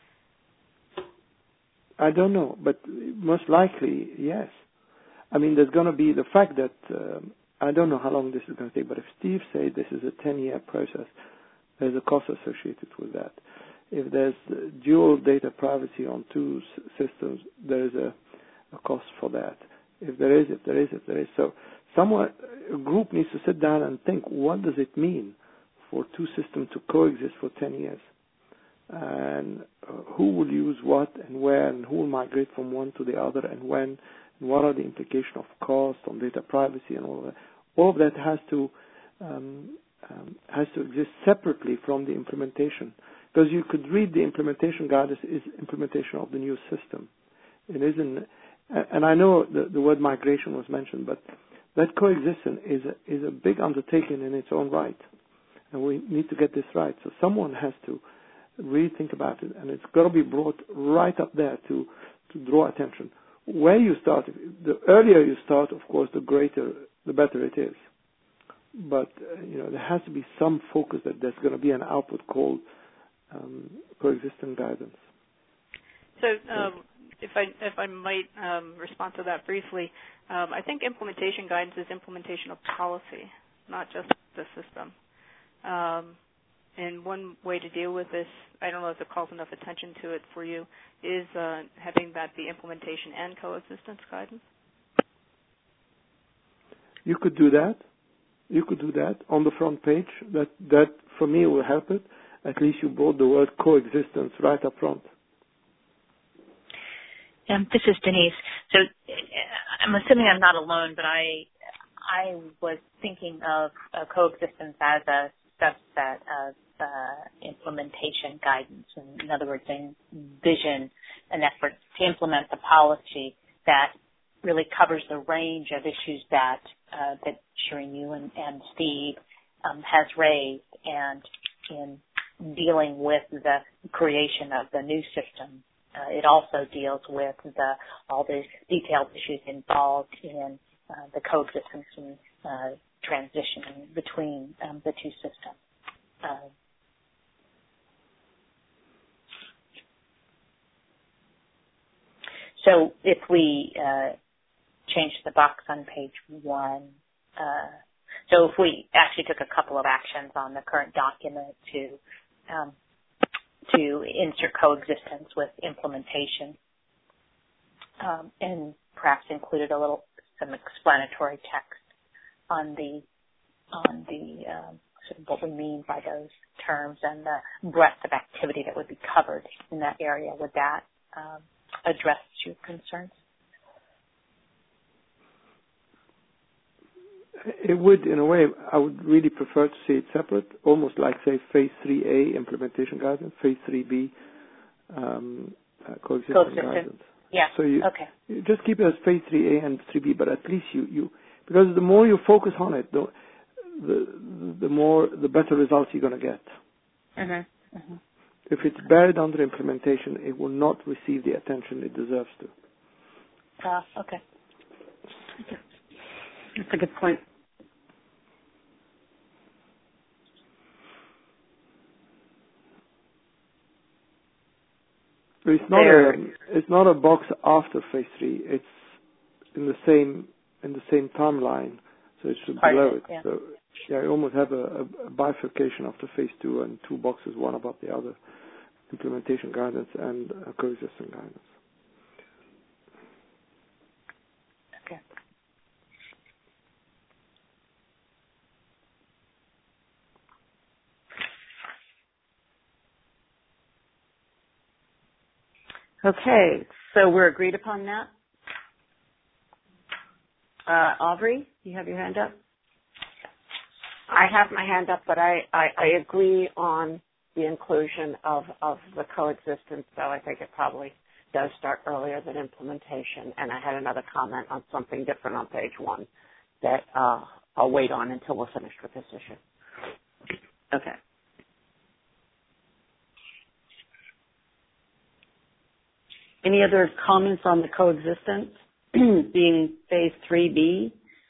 I don't know, but most likely, yes. I mean, there's going to be the fact that um, I don't know how long this is going to take, but if Steve said this is a ten-year process, there's a cost associated with that. If there's dual data privacy on two s- systems, there is a, a cost for that. If there is, if there is, if there is. So someone, a group needs to sit down and think, what does it mean for two systems to coexist for ten years? And uh, who will use what and where, and who will migrate from one to the other and when, and what are the implications of cost on data privacy and all of that. All of that has to um, um, has to exist separately from the implementation, because you could read the implementation guidance is implementation of the new system. It isn't, and I know the, the word migration was mentioned, but that coexistence is a, is a big undertaking in its own right, and we need to get this right. So someone has to really think about it, and it's got to be brought right up there to to draw attention. Where you start, the earlier you start, of course, the greater, the better it is. But uh, you know, there has to be some focus that there's going to be an output called um, coexistent guidance. So, um, if I if I might um, respond to that briefly, um, I think implementation guidance is implementation of policy, not just the system. Um, And one way to deal with this, I don't know if it calls enough attention to it for you, is uh, having that be implementation and coexistence guidance. You could do that. You could do that on the front page. That, that for me, will help it. At least you brought the word coexistence right up front. Um, this is Denise. So I'm assuming I'm not alone, but I I was thinking of uh, coexistence as a subset of uh, implementation guidance. And in other words, envision an effort to implement the policy that really covers the range of issues that uh, that Shireen, you and, and Steve um, has raised, and in dealing with the creation of the new system. Uh, it also deals with the all the detailed issues involved in uh, the coexistence and uh, transitioning between um, the two systems. Uh, so if we uh, change the box on page one, uh, so if we actually took a couple of actions on the current document to um, to insert coexistence with implementation, um, and perhaps included a little some explanatory text on the on the um, sort of what we mean by those terms and the breadth of activity that would be covered in that area. Would that um, address your concerns? It would, in a way, I would really prefer to see it separate, almost like, say, Phase three A implementation guidance, Phase three B um, uh, coexistence, Coexistence. guidance. Yeah. So you, okay. you just keep it as Phase three A and three B, but at least you, you because the more you focus on it, the the, the more, the better results you're going to get. Mm-hmm. Mm-hmm. If it's buried under implementation, it will not receive the attention it deserves to. Uh, okay. That's a good point. It's not a it's not a box after phase three. It's in the same in the same timeline, so it should be below it. Yeah. So yeah, you almost have a, a bifurcation after phase two and two boxes, one above the other: implementation guidance and uh, coexistence guidance. Okay. Okay, so we're agreed upon that. Uh, Aubrey, you have your hand up? I have my hand up, but I, I, I agree on the inclusion of, of the coexistence, so I think it probably does start earlier than implementation. And I had another comment on something different on page one that uh, I'll wait on until we're finished with this issue. Okay. Any other comments on the coexistence being phase three B?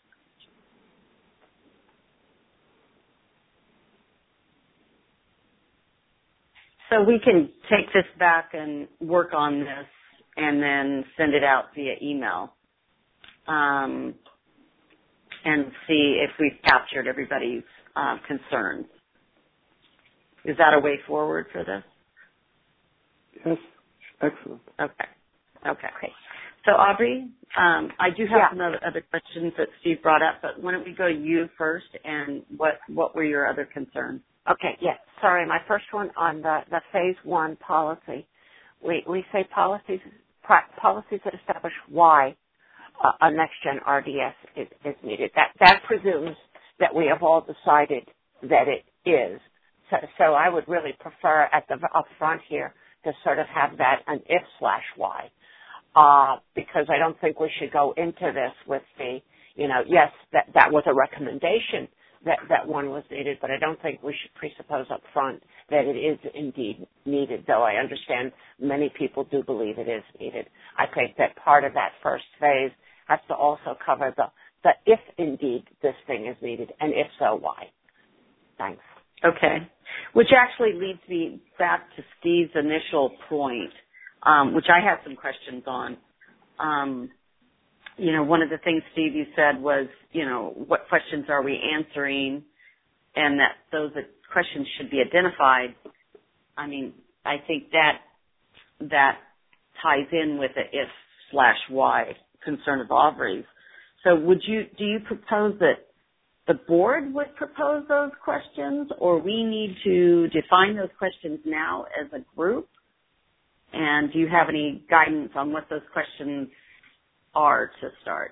So we can take this back and work on this and then send it out via email um, and see if we've captured everybody's uh, concerns. Is that a way forward for this? Yes. Excellent. Okay. Okay. Okay. So Aubrey, um, I do have yeah. some other, other questions that Steve brought up, but why don't we go to you first, and what what were your other concerns? Okay, yeah. Sorry, my first one on the, the phase one policy. We we say policies policies that establish why uh, a next gen R D S is, is needed. That that presumes that we have all decided that it is. So, so I would really prefer at the up front here to sort of have that an if slash why, uh, because I don't think we should go into this with the, you know, yes, that, that was a recommendation that, that one was needed, but I don't think we should presuppose up front that it is indeed needed, though I understand many people do believe it is needed. I think that part of that first phase has to also cover the, the if indeed this thing is needed, and if so, why. Thanks. Okay. Which actually leads me back to Steve's initial point, um, which I had some questions on. Um, you know, one of the things, Steve, you said was, you know, what questions are we answering, and that those questions should be identified. I mean, I think that that ties in with the if slash why concern of Aubrey's. So would you, do you propose that the board would propose those questions, or we need to define those questions now as a group? And do you have any guidance on what those questions are to start?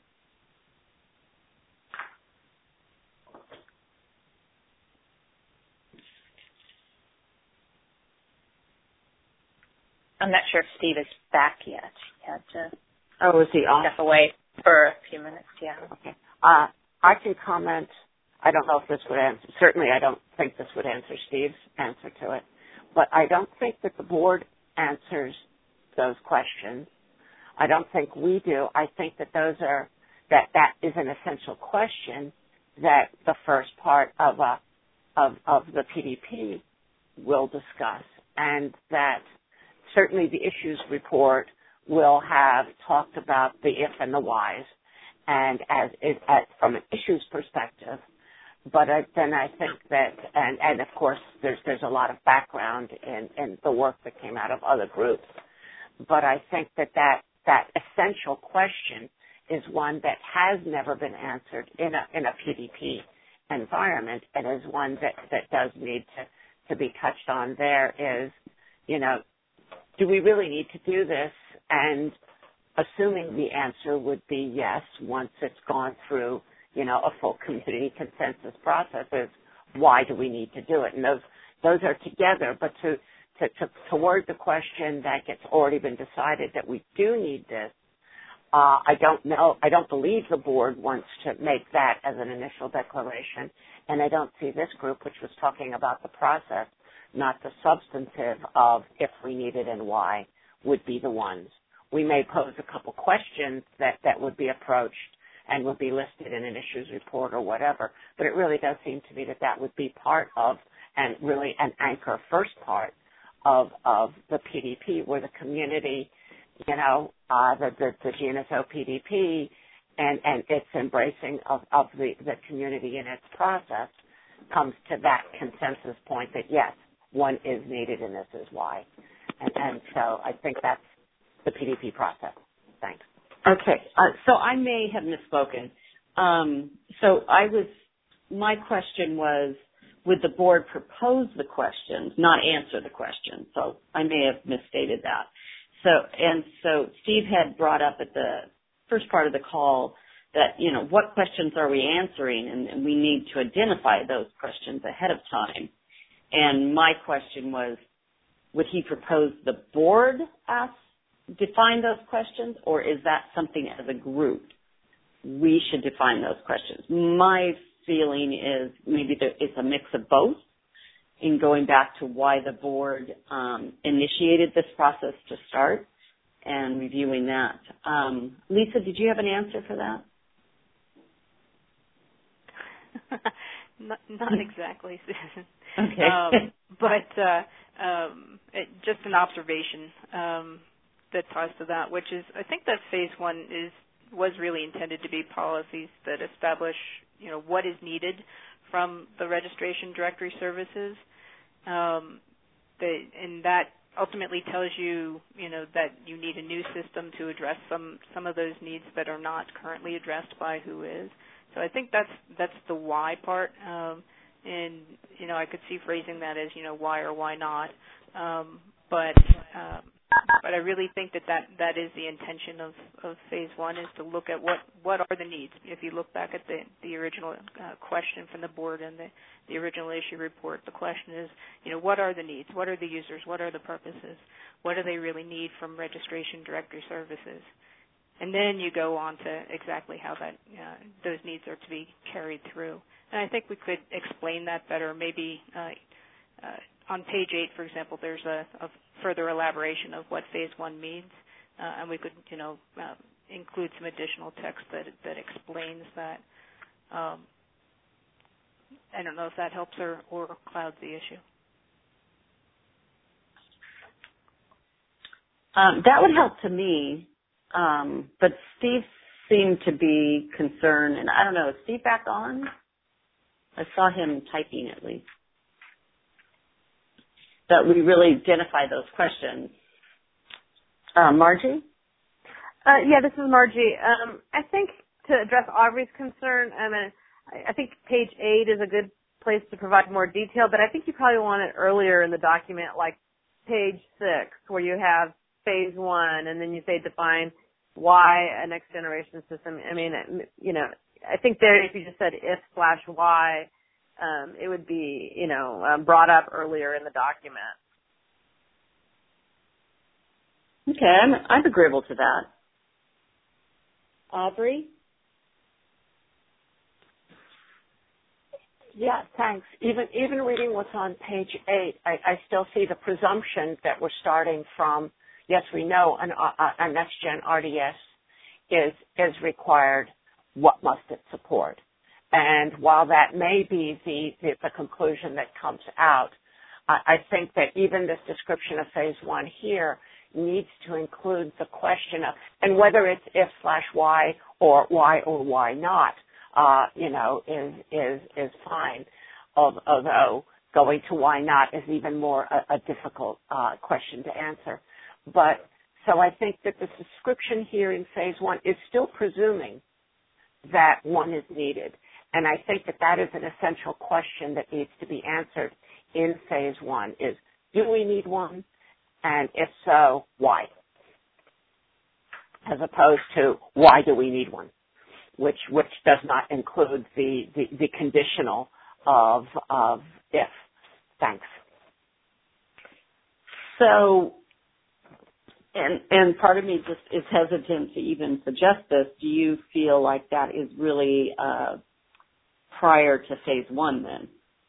I'm not sure if Steve is back yet. He had to Oh, is he off? step away for a few minutes, yeah. Okay. Uh, I can comment. I don't know if this would answer. Certainly, I don't think this would answer Steve's answer to it. But I don't think that the board answers those questions. I don't think we do. I think that those are that that is an essential question that the first part of a of of the P D P will discuss, and that certainly the issues report will have talked about the if and the whys. And as, as from an issues perspective, but I, then I think that, and, and of course, there's there's a lot of background in, in the work that came out of other groups. But I think that, that that essential question is one that has never been answered in a in a P D P environment, and is one that, that does need to, to be touched on. There is, you know, do we really need to do this? And assuming the answer would be yes, once it's gone through you know, a full community consensus process is why do we need to do it? And those those are together, but to to, to toward the question that gets already been decided that we do need this, uh, I don't know, I don't believe the board wants to make that as an initial declaration, and I don't see this group, which was talking about the process, not the substantive of if we need it and why, would be the ones. We may pose a couple questions that, that would be approached and would be listed in an issues report or whatever, but it really does seem to me that that would be part of, and really an anchor first part of of the P D P, where the community, you know, uh, the, the, the G N S O P D P and, and its embracing of, of the, the community in its process comes to that consensus point that, yes, one is needed and this is why. And, and so I think that's the P D P process. Thanks. Okay. Uh, so I may have misspoken. Um, so I was, my question was, would the board propose the questions, not answer the questions? So I may have misstated that. So, and so Steve had brought up at the first part of the call that, you know, what questions are we answering? And, and we need to identify those questions ahead of time. And my question was, would he propose the board ask, define those questions, or is that something as a group we should define those questions? My feeling is maybe there, it's a mix of both, in going back to why the board um, initiated this process to start and reviewing that. Um, Lisa, did you have an answer for that? not, not exactly, Susan. Okay. Um, but uh, um, it, just an observation um, that ties to that, which is I think that phase one is was really intended to be policies that establish, you know, what is needed from the registration directory services. Um, they, and that ultimately tells you, you know, that you need a new system to address some, some of those needs that are not currently addressed by who is. So I think that's that's the why part. Um, and, you know, I could see phrasing that as, you know, why or why not. Um, but um, But I really think that, that that is the intention of, of phase one, is to look at what, what are the needs. If you look back at the, the original uh, question from the board and the, the original issue report, the question is, you know, what are the needs? What are the users? What are the purposes? What do they really need from registration directory services? And then you go on to exactly how that uh, those needs are to be carried through. And I think we could explain that better. Maybe uh, uh, on page eight, for example, there's a, a further elaboration of what phase one means, uh, and we could, you know, uh, include some additional text that that explains that. Um, I don't know if that helps or, or clouds the issue. Um, that would help to me, um, but Steve seemed to be concerned, and I don't know, is Steve back on? I saw him typing at least. That we really identify those questions. Uh, Margie? Uh, yeah, this is Margie. Um, I think to address Aubrey's concern, I mean, I think page eight is a good place to provide more detail, but I think you probably want it earlier in the document, like page six, where you have phase one, and then you say define why a next generation system. I mean, you know, I think there, if you just said if slash why, Um, it would be, you know, um, brought up earlier in the document. Okay, I'm, I'm agreeable to that. Aubrey? Yeah, thanks. Even even reading what's on page eight, I, I still see the presumption that we're starting from, yes, we know an, a, a next-gen R D S is is required. What must it support? And while that may be the, the, the conclusion that comes out, I, I think that even this description of phase one here needs to include the question of, and whether it's if slash why or why or why not, uh, you know, is, is, is fine. Although going to why not is even more a, a difficult, uh, question to answer. But, so I think that the description here in phase one is still presuming that one is needed. And I think that that is an essential question that needs to be answered in phase one is, do we need one? And if so, why? As opposed to, why do we need one? which which does not include the, the, the conditional of of if. Thanks. So, and and part of me just is hesitant to even suggest this. Do you feel like that is really uh, prior to phase one then?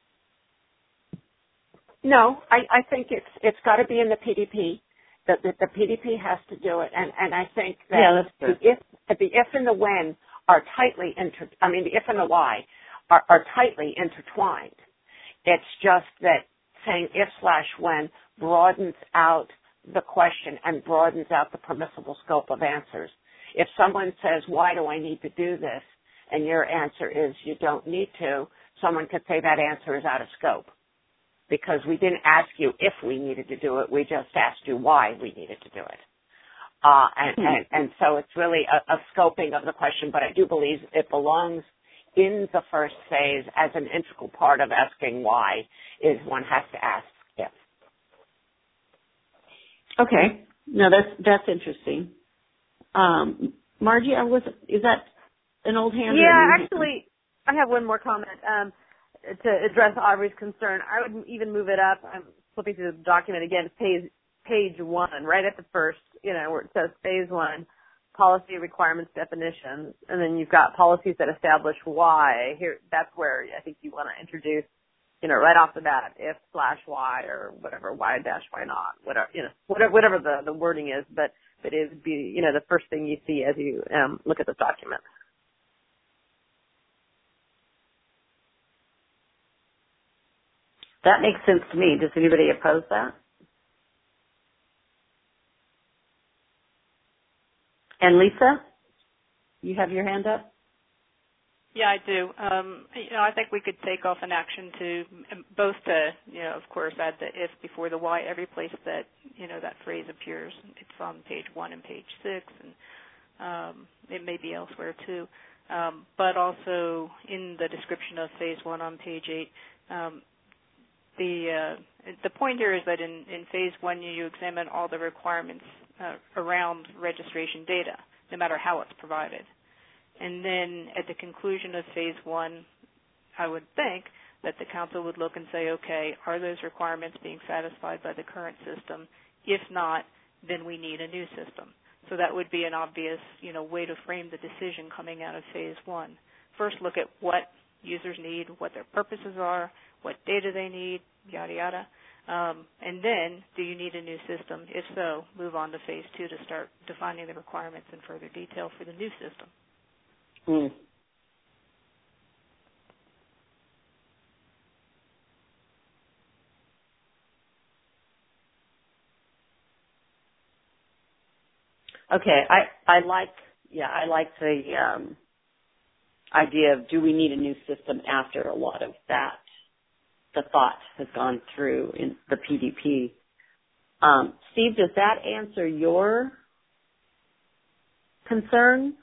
No, I, I think it's it's got to be in the P D P. The, the, the P D P has to do it, and, and I think that yeah, that's true. the if the if and the when are tightly inter. I mean, the if and the why are, are tightly intertwined. It's just that saying if slash when broadens out the question and broadens out the permissible scope of answers. If someone says, why do I need to do this? And your answer is you don't need to, someone could say that answer is out of scope because we didn't ask you if we needed to do it. We just asked you why we needed to do it. Uh, and, and, and so it's really a, a scoping of the question, but I do believe it belongs in the first phase as an integral part of asking why is one has to ask if. Okay. No, that's that's interesting. Um, Margie, I was is that an old hand? Yeah, actually, I have one more comment um, to address Aubrey's concern. I would even move it up. I'm flipping through the document again. Page page one, right at the first, you know, where it says phase one, policy requirements definitions, and then you've got policies that establish why. Here, that's where I think you want to introduce, you know, right off the bat, if slash why or whatever, why dash why not, whatever, you know, whatever, whatever the, the wording is, but, but it would be, you know, the first thing you see as you um, look at this document. That makes sense to me. Does anybody oppose that? And Lisa, you have your hand up? Yeah, I do. Um, you know, I think we could take off an action to both to, you know, of course, add the if before the why every place that, you know, that phrase appears. It's on page one and page six, and um, it may be elsewhere too. Um, but also in the description of phase one on page eight, um, the uh, the point here is that in, in phase one you, you examine all the requirements uh, around registration data, no matter how it's provided. And then at the conclusion of phase one, I would think that the council would look and say, okay, are those requirements being satisfied by the current system? If not, then we need a new system. So that would be an obvious, you know, way to frame the decision coming out of phase one. First, look at what users need, what their purposes are, what data they need, yada, yada. Um, and then, do you need a new system? If so, move on to phase two to start defining the requirements in further detail for the new system. Mm. Okay, I, I like, yeah, I like the um, idea of do we need a new system after a lot of that, the thought has gone through in the P D P. Um, Steve, does that answer your concerns?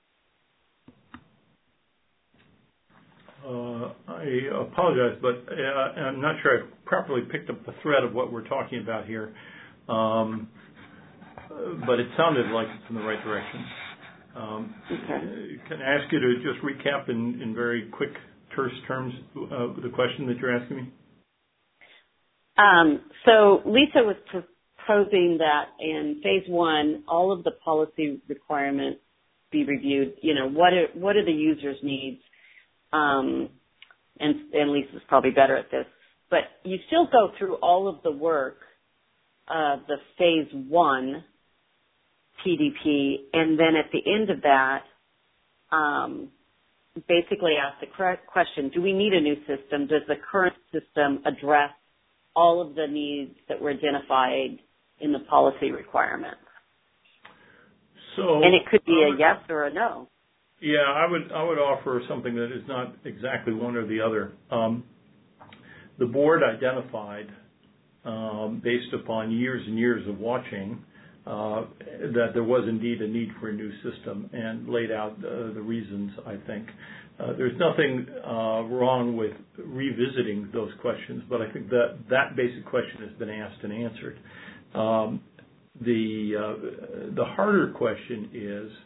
Uh, I apologize, but uh, I'm not sure I've properly picked up the thread of what we're talking about here. Um, but it sounded like it's in the right direction. Um, okay. Can I ask you to just recap in, in very quick, terse terms uh, the question that you're asking me? Um, so Lisa was proposing that in phase one, all of the policy requirements be reviewed. You know, what are, what are the users' needs? Um, and, and Lisa's probably better at this. But you still go through all of the work of the phase one P D P, and then at the end of that, um, basically ask the correct question, do we need a new system? Does the current system address all of the needs that were identified in the policy requirements? So, and it could be would, a yes or a no. Yeah, I would I would offer something that is not exactly one or the other. Um, the board identified, um, based upon years and years of watching, uh, that there was indeed a need for a new system and laid out uh, the reasons, I think. Uh, there's nothing uh, wrong with revisiting those questions, but I think that that basic question has been asked and answered. Um, the uh, the harder question is,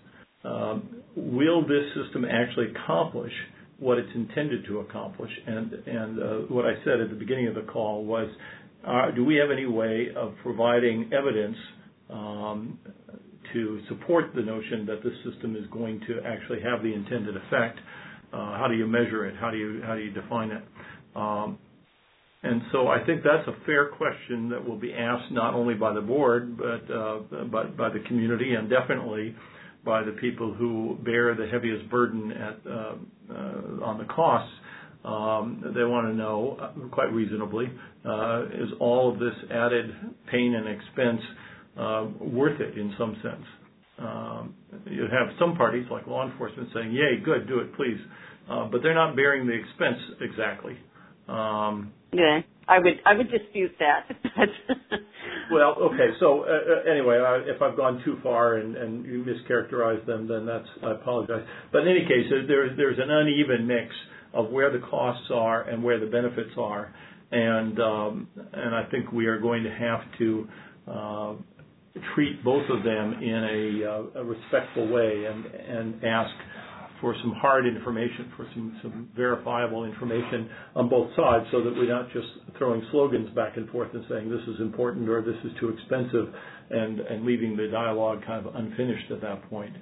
um, will this system actually accomplish what it's intended to accomplish? And, and uh, what I said at the beginning of the call was, uh, do we have any way of providing evidence um, to support the notion that this system is going to actually have the intended effect? Uh, how do you measure it? How do you how do you define it? Um, and so I think that's a fair question that will be asked not only by the board but uh, but by the community, and definitely by the people who bear the heaviest burden at uh, uh, on the costs. Um, they want to know, uh, quite reasonably, uh, is all of this added pain and expense uh, worth it in some sense? Um, you have some parties like law enforcement saying, "Yay, good, do it, please," uh, but they're not bearing the expense exactly. Um, yeah, I would I would dispute that. Well, okay. So uh, anyway, I, if I've gone too far and, and you mischaracterize them, then that's I apologize. But in any case, there's there's an uneven mix of where the costs are and where the benefits are, and um, and I think we are going to have to uh, treat both of them in a, uh, a respectful way and and ask for some hard information, for some, some verifiable information on both sides, so that we're not just throwing slogans back and forth and saying this is important or this is too expensive, and, and leaving the dialogue kind of unfinished at that point.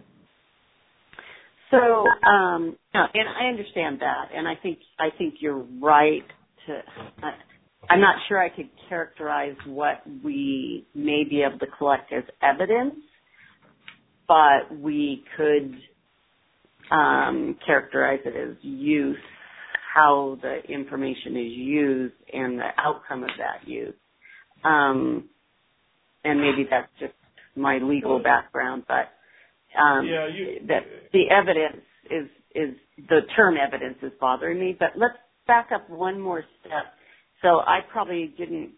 So, um, and I understand that, and I think I think you're right. To, I, I'm not sure I could characterize what we may be able to collect as evidence, but we could Um, characterize it as use, how the information is used, and the outcome of that use. Um, and maybe that's just my legal background, but um, yeah, you, that the evidence is is the term evidence is bothering me. But let's back up one more step. So I probably didn't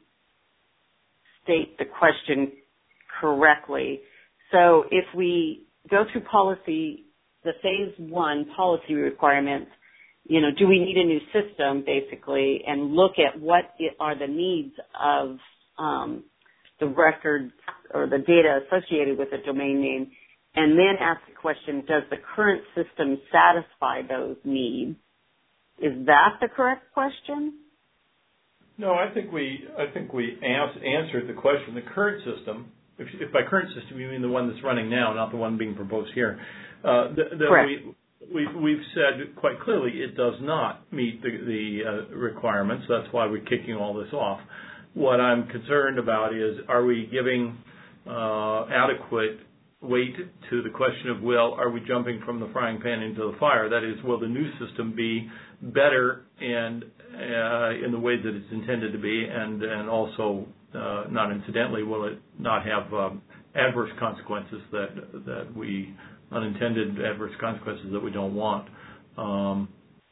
state the question correctly. So if we go through policy, the phase one policy requirements, you know, do we need a new system basically, and look at what it are the needs of um, the records or the data associated with a domain name, and then ask the question, does the current system satisfy those needs? Is that the correct question? No, I think we I think we ans- answered the question. The current system, if, if by current system you mean the one that's running now, not the one being proposed here, Uh, the, the, Correct. we, we, we've said quite clearly it does not meet the, the uh, requirements. That's why we're kicking all this off. What I'm concerned about is, are we giving uh, adequate weight to the question of, well, are we jumping from the frying pan into the fire? That is, will the new system be better and uh, in the way that it's intended to be, and, and also, uh, not incidentally, will it not have um, adverse consequences that that we unintended adverse consequences that we don't want. Um,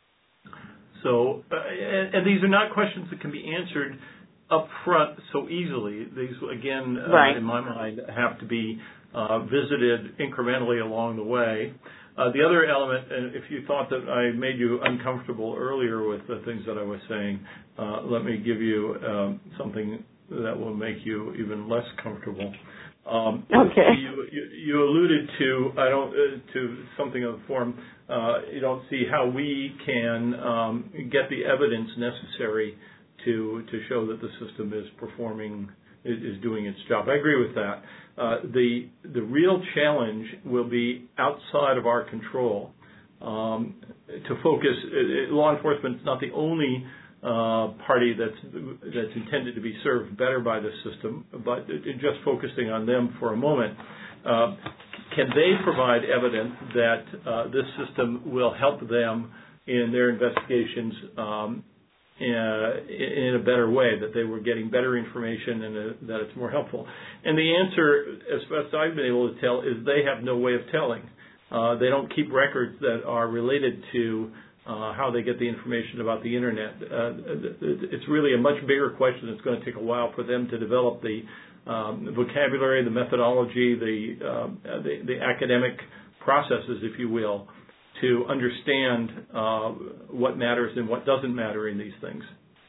so, uh, and, and these are not questions that can be answered up front so easily. These, again, right. uh, in my mind, have to be uh, visited incrementally along the way. Uh, the other element, and if you thought that I made you uncomfortable earlier with the things that I was saying, uh, let me give you um, something that will make you even less comfortable. Um, okay. You, you, you alluded to I don't uh, to something of the form. Uh, you don't see how we can um, get the evidence necessary to to show that the system is performing is, is doing its job. I agree with that. Uh, the the real challenge will be outside of our control. Um, to focus, uh, law enforcement is not the only Uh, party that's that's intended to be served better by the system, but it, it just focusing on them for a moment, uh, can they provide evidence that uh, this system will help them in their investigations um, in, in a better way, that they were getting better information and uh, that it's more helpful? And the answer, as best I've been able to tell, is they have no way of telling. Uh, they don't keep records that are related to Uh, how they get the information about the Internet. Uh, it's really a much bigger question. It's going to take a while for them to develop the um, vocabulary, the methodology, the, uh, the the academic processes, if you will, to understand uh, what matters and what doesn't matter in these things.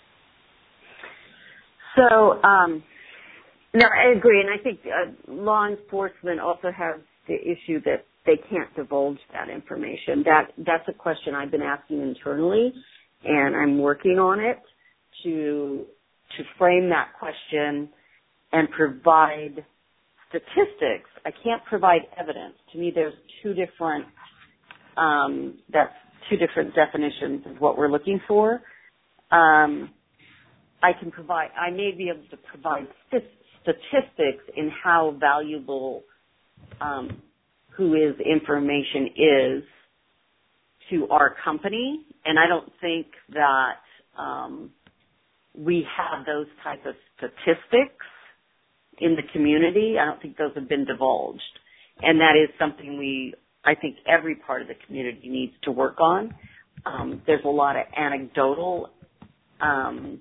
So, um, no, I agree, and I think uh, law enforcement also has the issue that they can't divulge that information. That that's a question I've been asking internally, and I'm working on it to to frame that question and provide statistics. I can't provide evidence. To me, there's two different um, that's two different definitions of what we're looking for. Um, I can provide. I may be able to provide st- statistics in how valuable um, who is information is to our company, and I don't think that um, we have those type of statistics in the community. I don't think those have been divulged, and that is something we, I think, every part of the community needs to work on. Um, there's a lot of anecdotal um,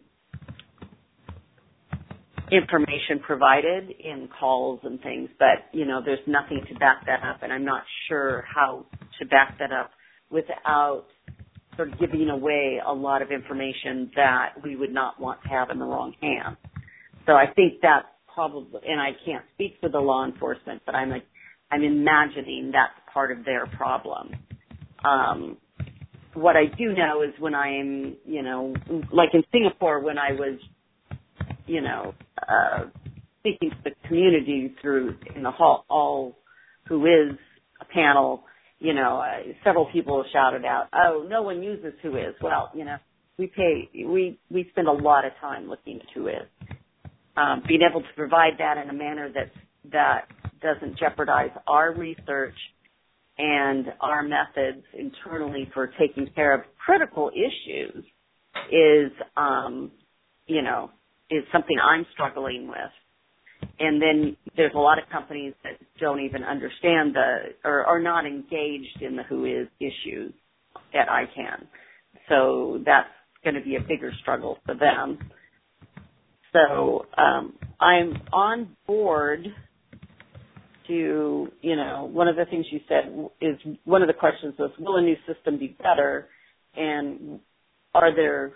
information provided in calls and things, but, you know, there's nothing to back that up, and I'm not sure how to back that up without sort of giving away a lot of information that we would not want to have in the wrong hands. So I think that's probably, and I can't speak for the law enforcement, but I'm like, I'm imagining that's part of their problem. Um, what I do know is when I'm, you know, like in Singapore, when I was, you know, uh, speaking to the community through in the hall, all who is a panel, you know, uh, several people shouted out, "Oh, no one uses who is." Well, you know, we pay, we we spend a lot of time looking at who is. Um, being able to provide that in a manner that that doesn't jeopardize our research and our methods internally for taking care of critical issues is, um, you know, is something I'm struggling with. And then there's a lot of companies that don't even understand the, or are not engaged in the who is issues at I CAN. So that's going to be a bigger struggle for them. So um, I'm on board to, you know, one of the things you said is, one of the questions was, will a new system be better? And are there,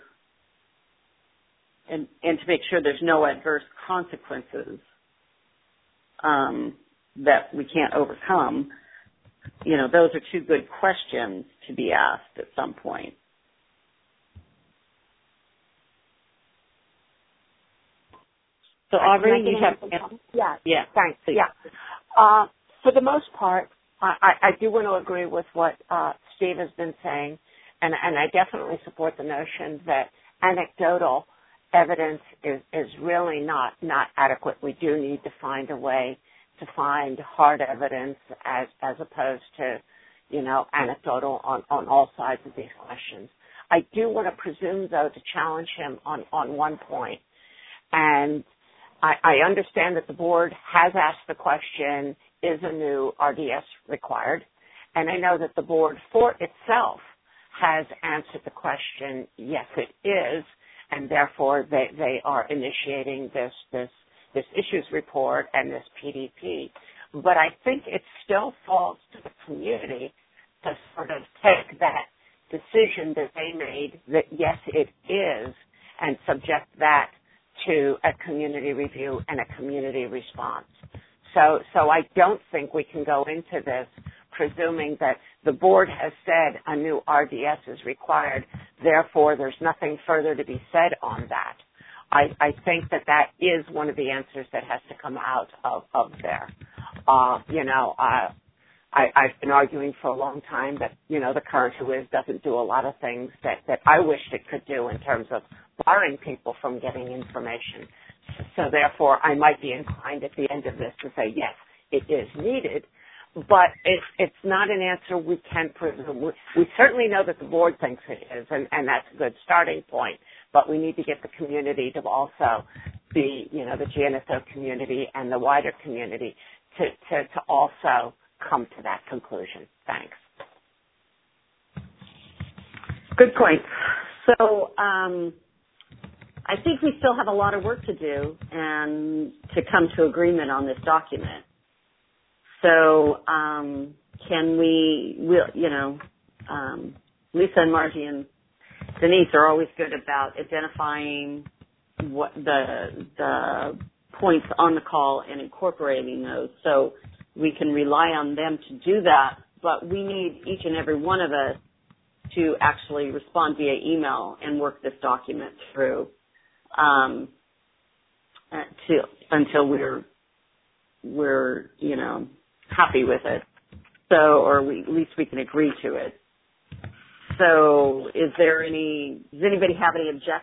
and, and to make sure there's no adverse consequences um, that we can't overcome, you know, those are two good questions to be asked at some point. So Aubrey, you have, yeah, yeah, thanks, yeah. Uh, for the most part, I, I do want to agree with what uh, Steve has been saying, and, and I definitely support the notion that anecdotal evidence is, is really not, not adequate. We do need to find a way to find hard evidence as, as opposed to, you know, anecdotal on, on all sides of these questions. I do want to presume, though, to challenge him on, on one point, and I, I understand that the board has asked the question, is a new R D S required? And I know that the board for itself has answered the question, yes, it is, and therefore they, they are initiating this, this, this issues report and this P D P. But I think it still falls to the community to sort of take that decision that they made that, yes, it is, and subject that to a community review and a community response. So, so I don't think we can go into this presuming that the board has said a new R D S is required, therefore there's nothing further to be said on that. I, I think that that is one of the answers that has to come out of, of there. Uh, you know, uh, I, I've been arguing for a long time that, you know, the current who is doesn't do a lot of things that, that I wished it could do in terms of barring people from getting information. So therefore, I might be inclined at the end of this to say, yes, it is needed, but it's, it's not an answer we can presume. We, we certainly know that the board thinks it is, and, and that's a good starting point, but we need to get the community to also be, you know, the G N S O community and the wider community to, to, to also come to that conclusion. Thanks. Good point. So um, I think we still have a lot of work to do and to come to agreement on this document. So um, can we, we'll, you know, um, Lisa and Margie and Denise are always good about identifying what the the points on the call and incorporating those. So we can rely on them to do that but we need each and every one of us to actually respond via email and work this document through um, to, until we're we're you know happy with it. So, or we, at least we can agree to it. So, is there any? Does anybody have any objections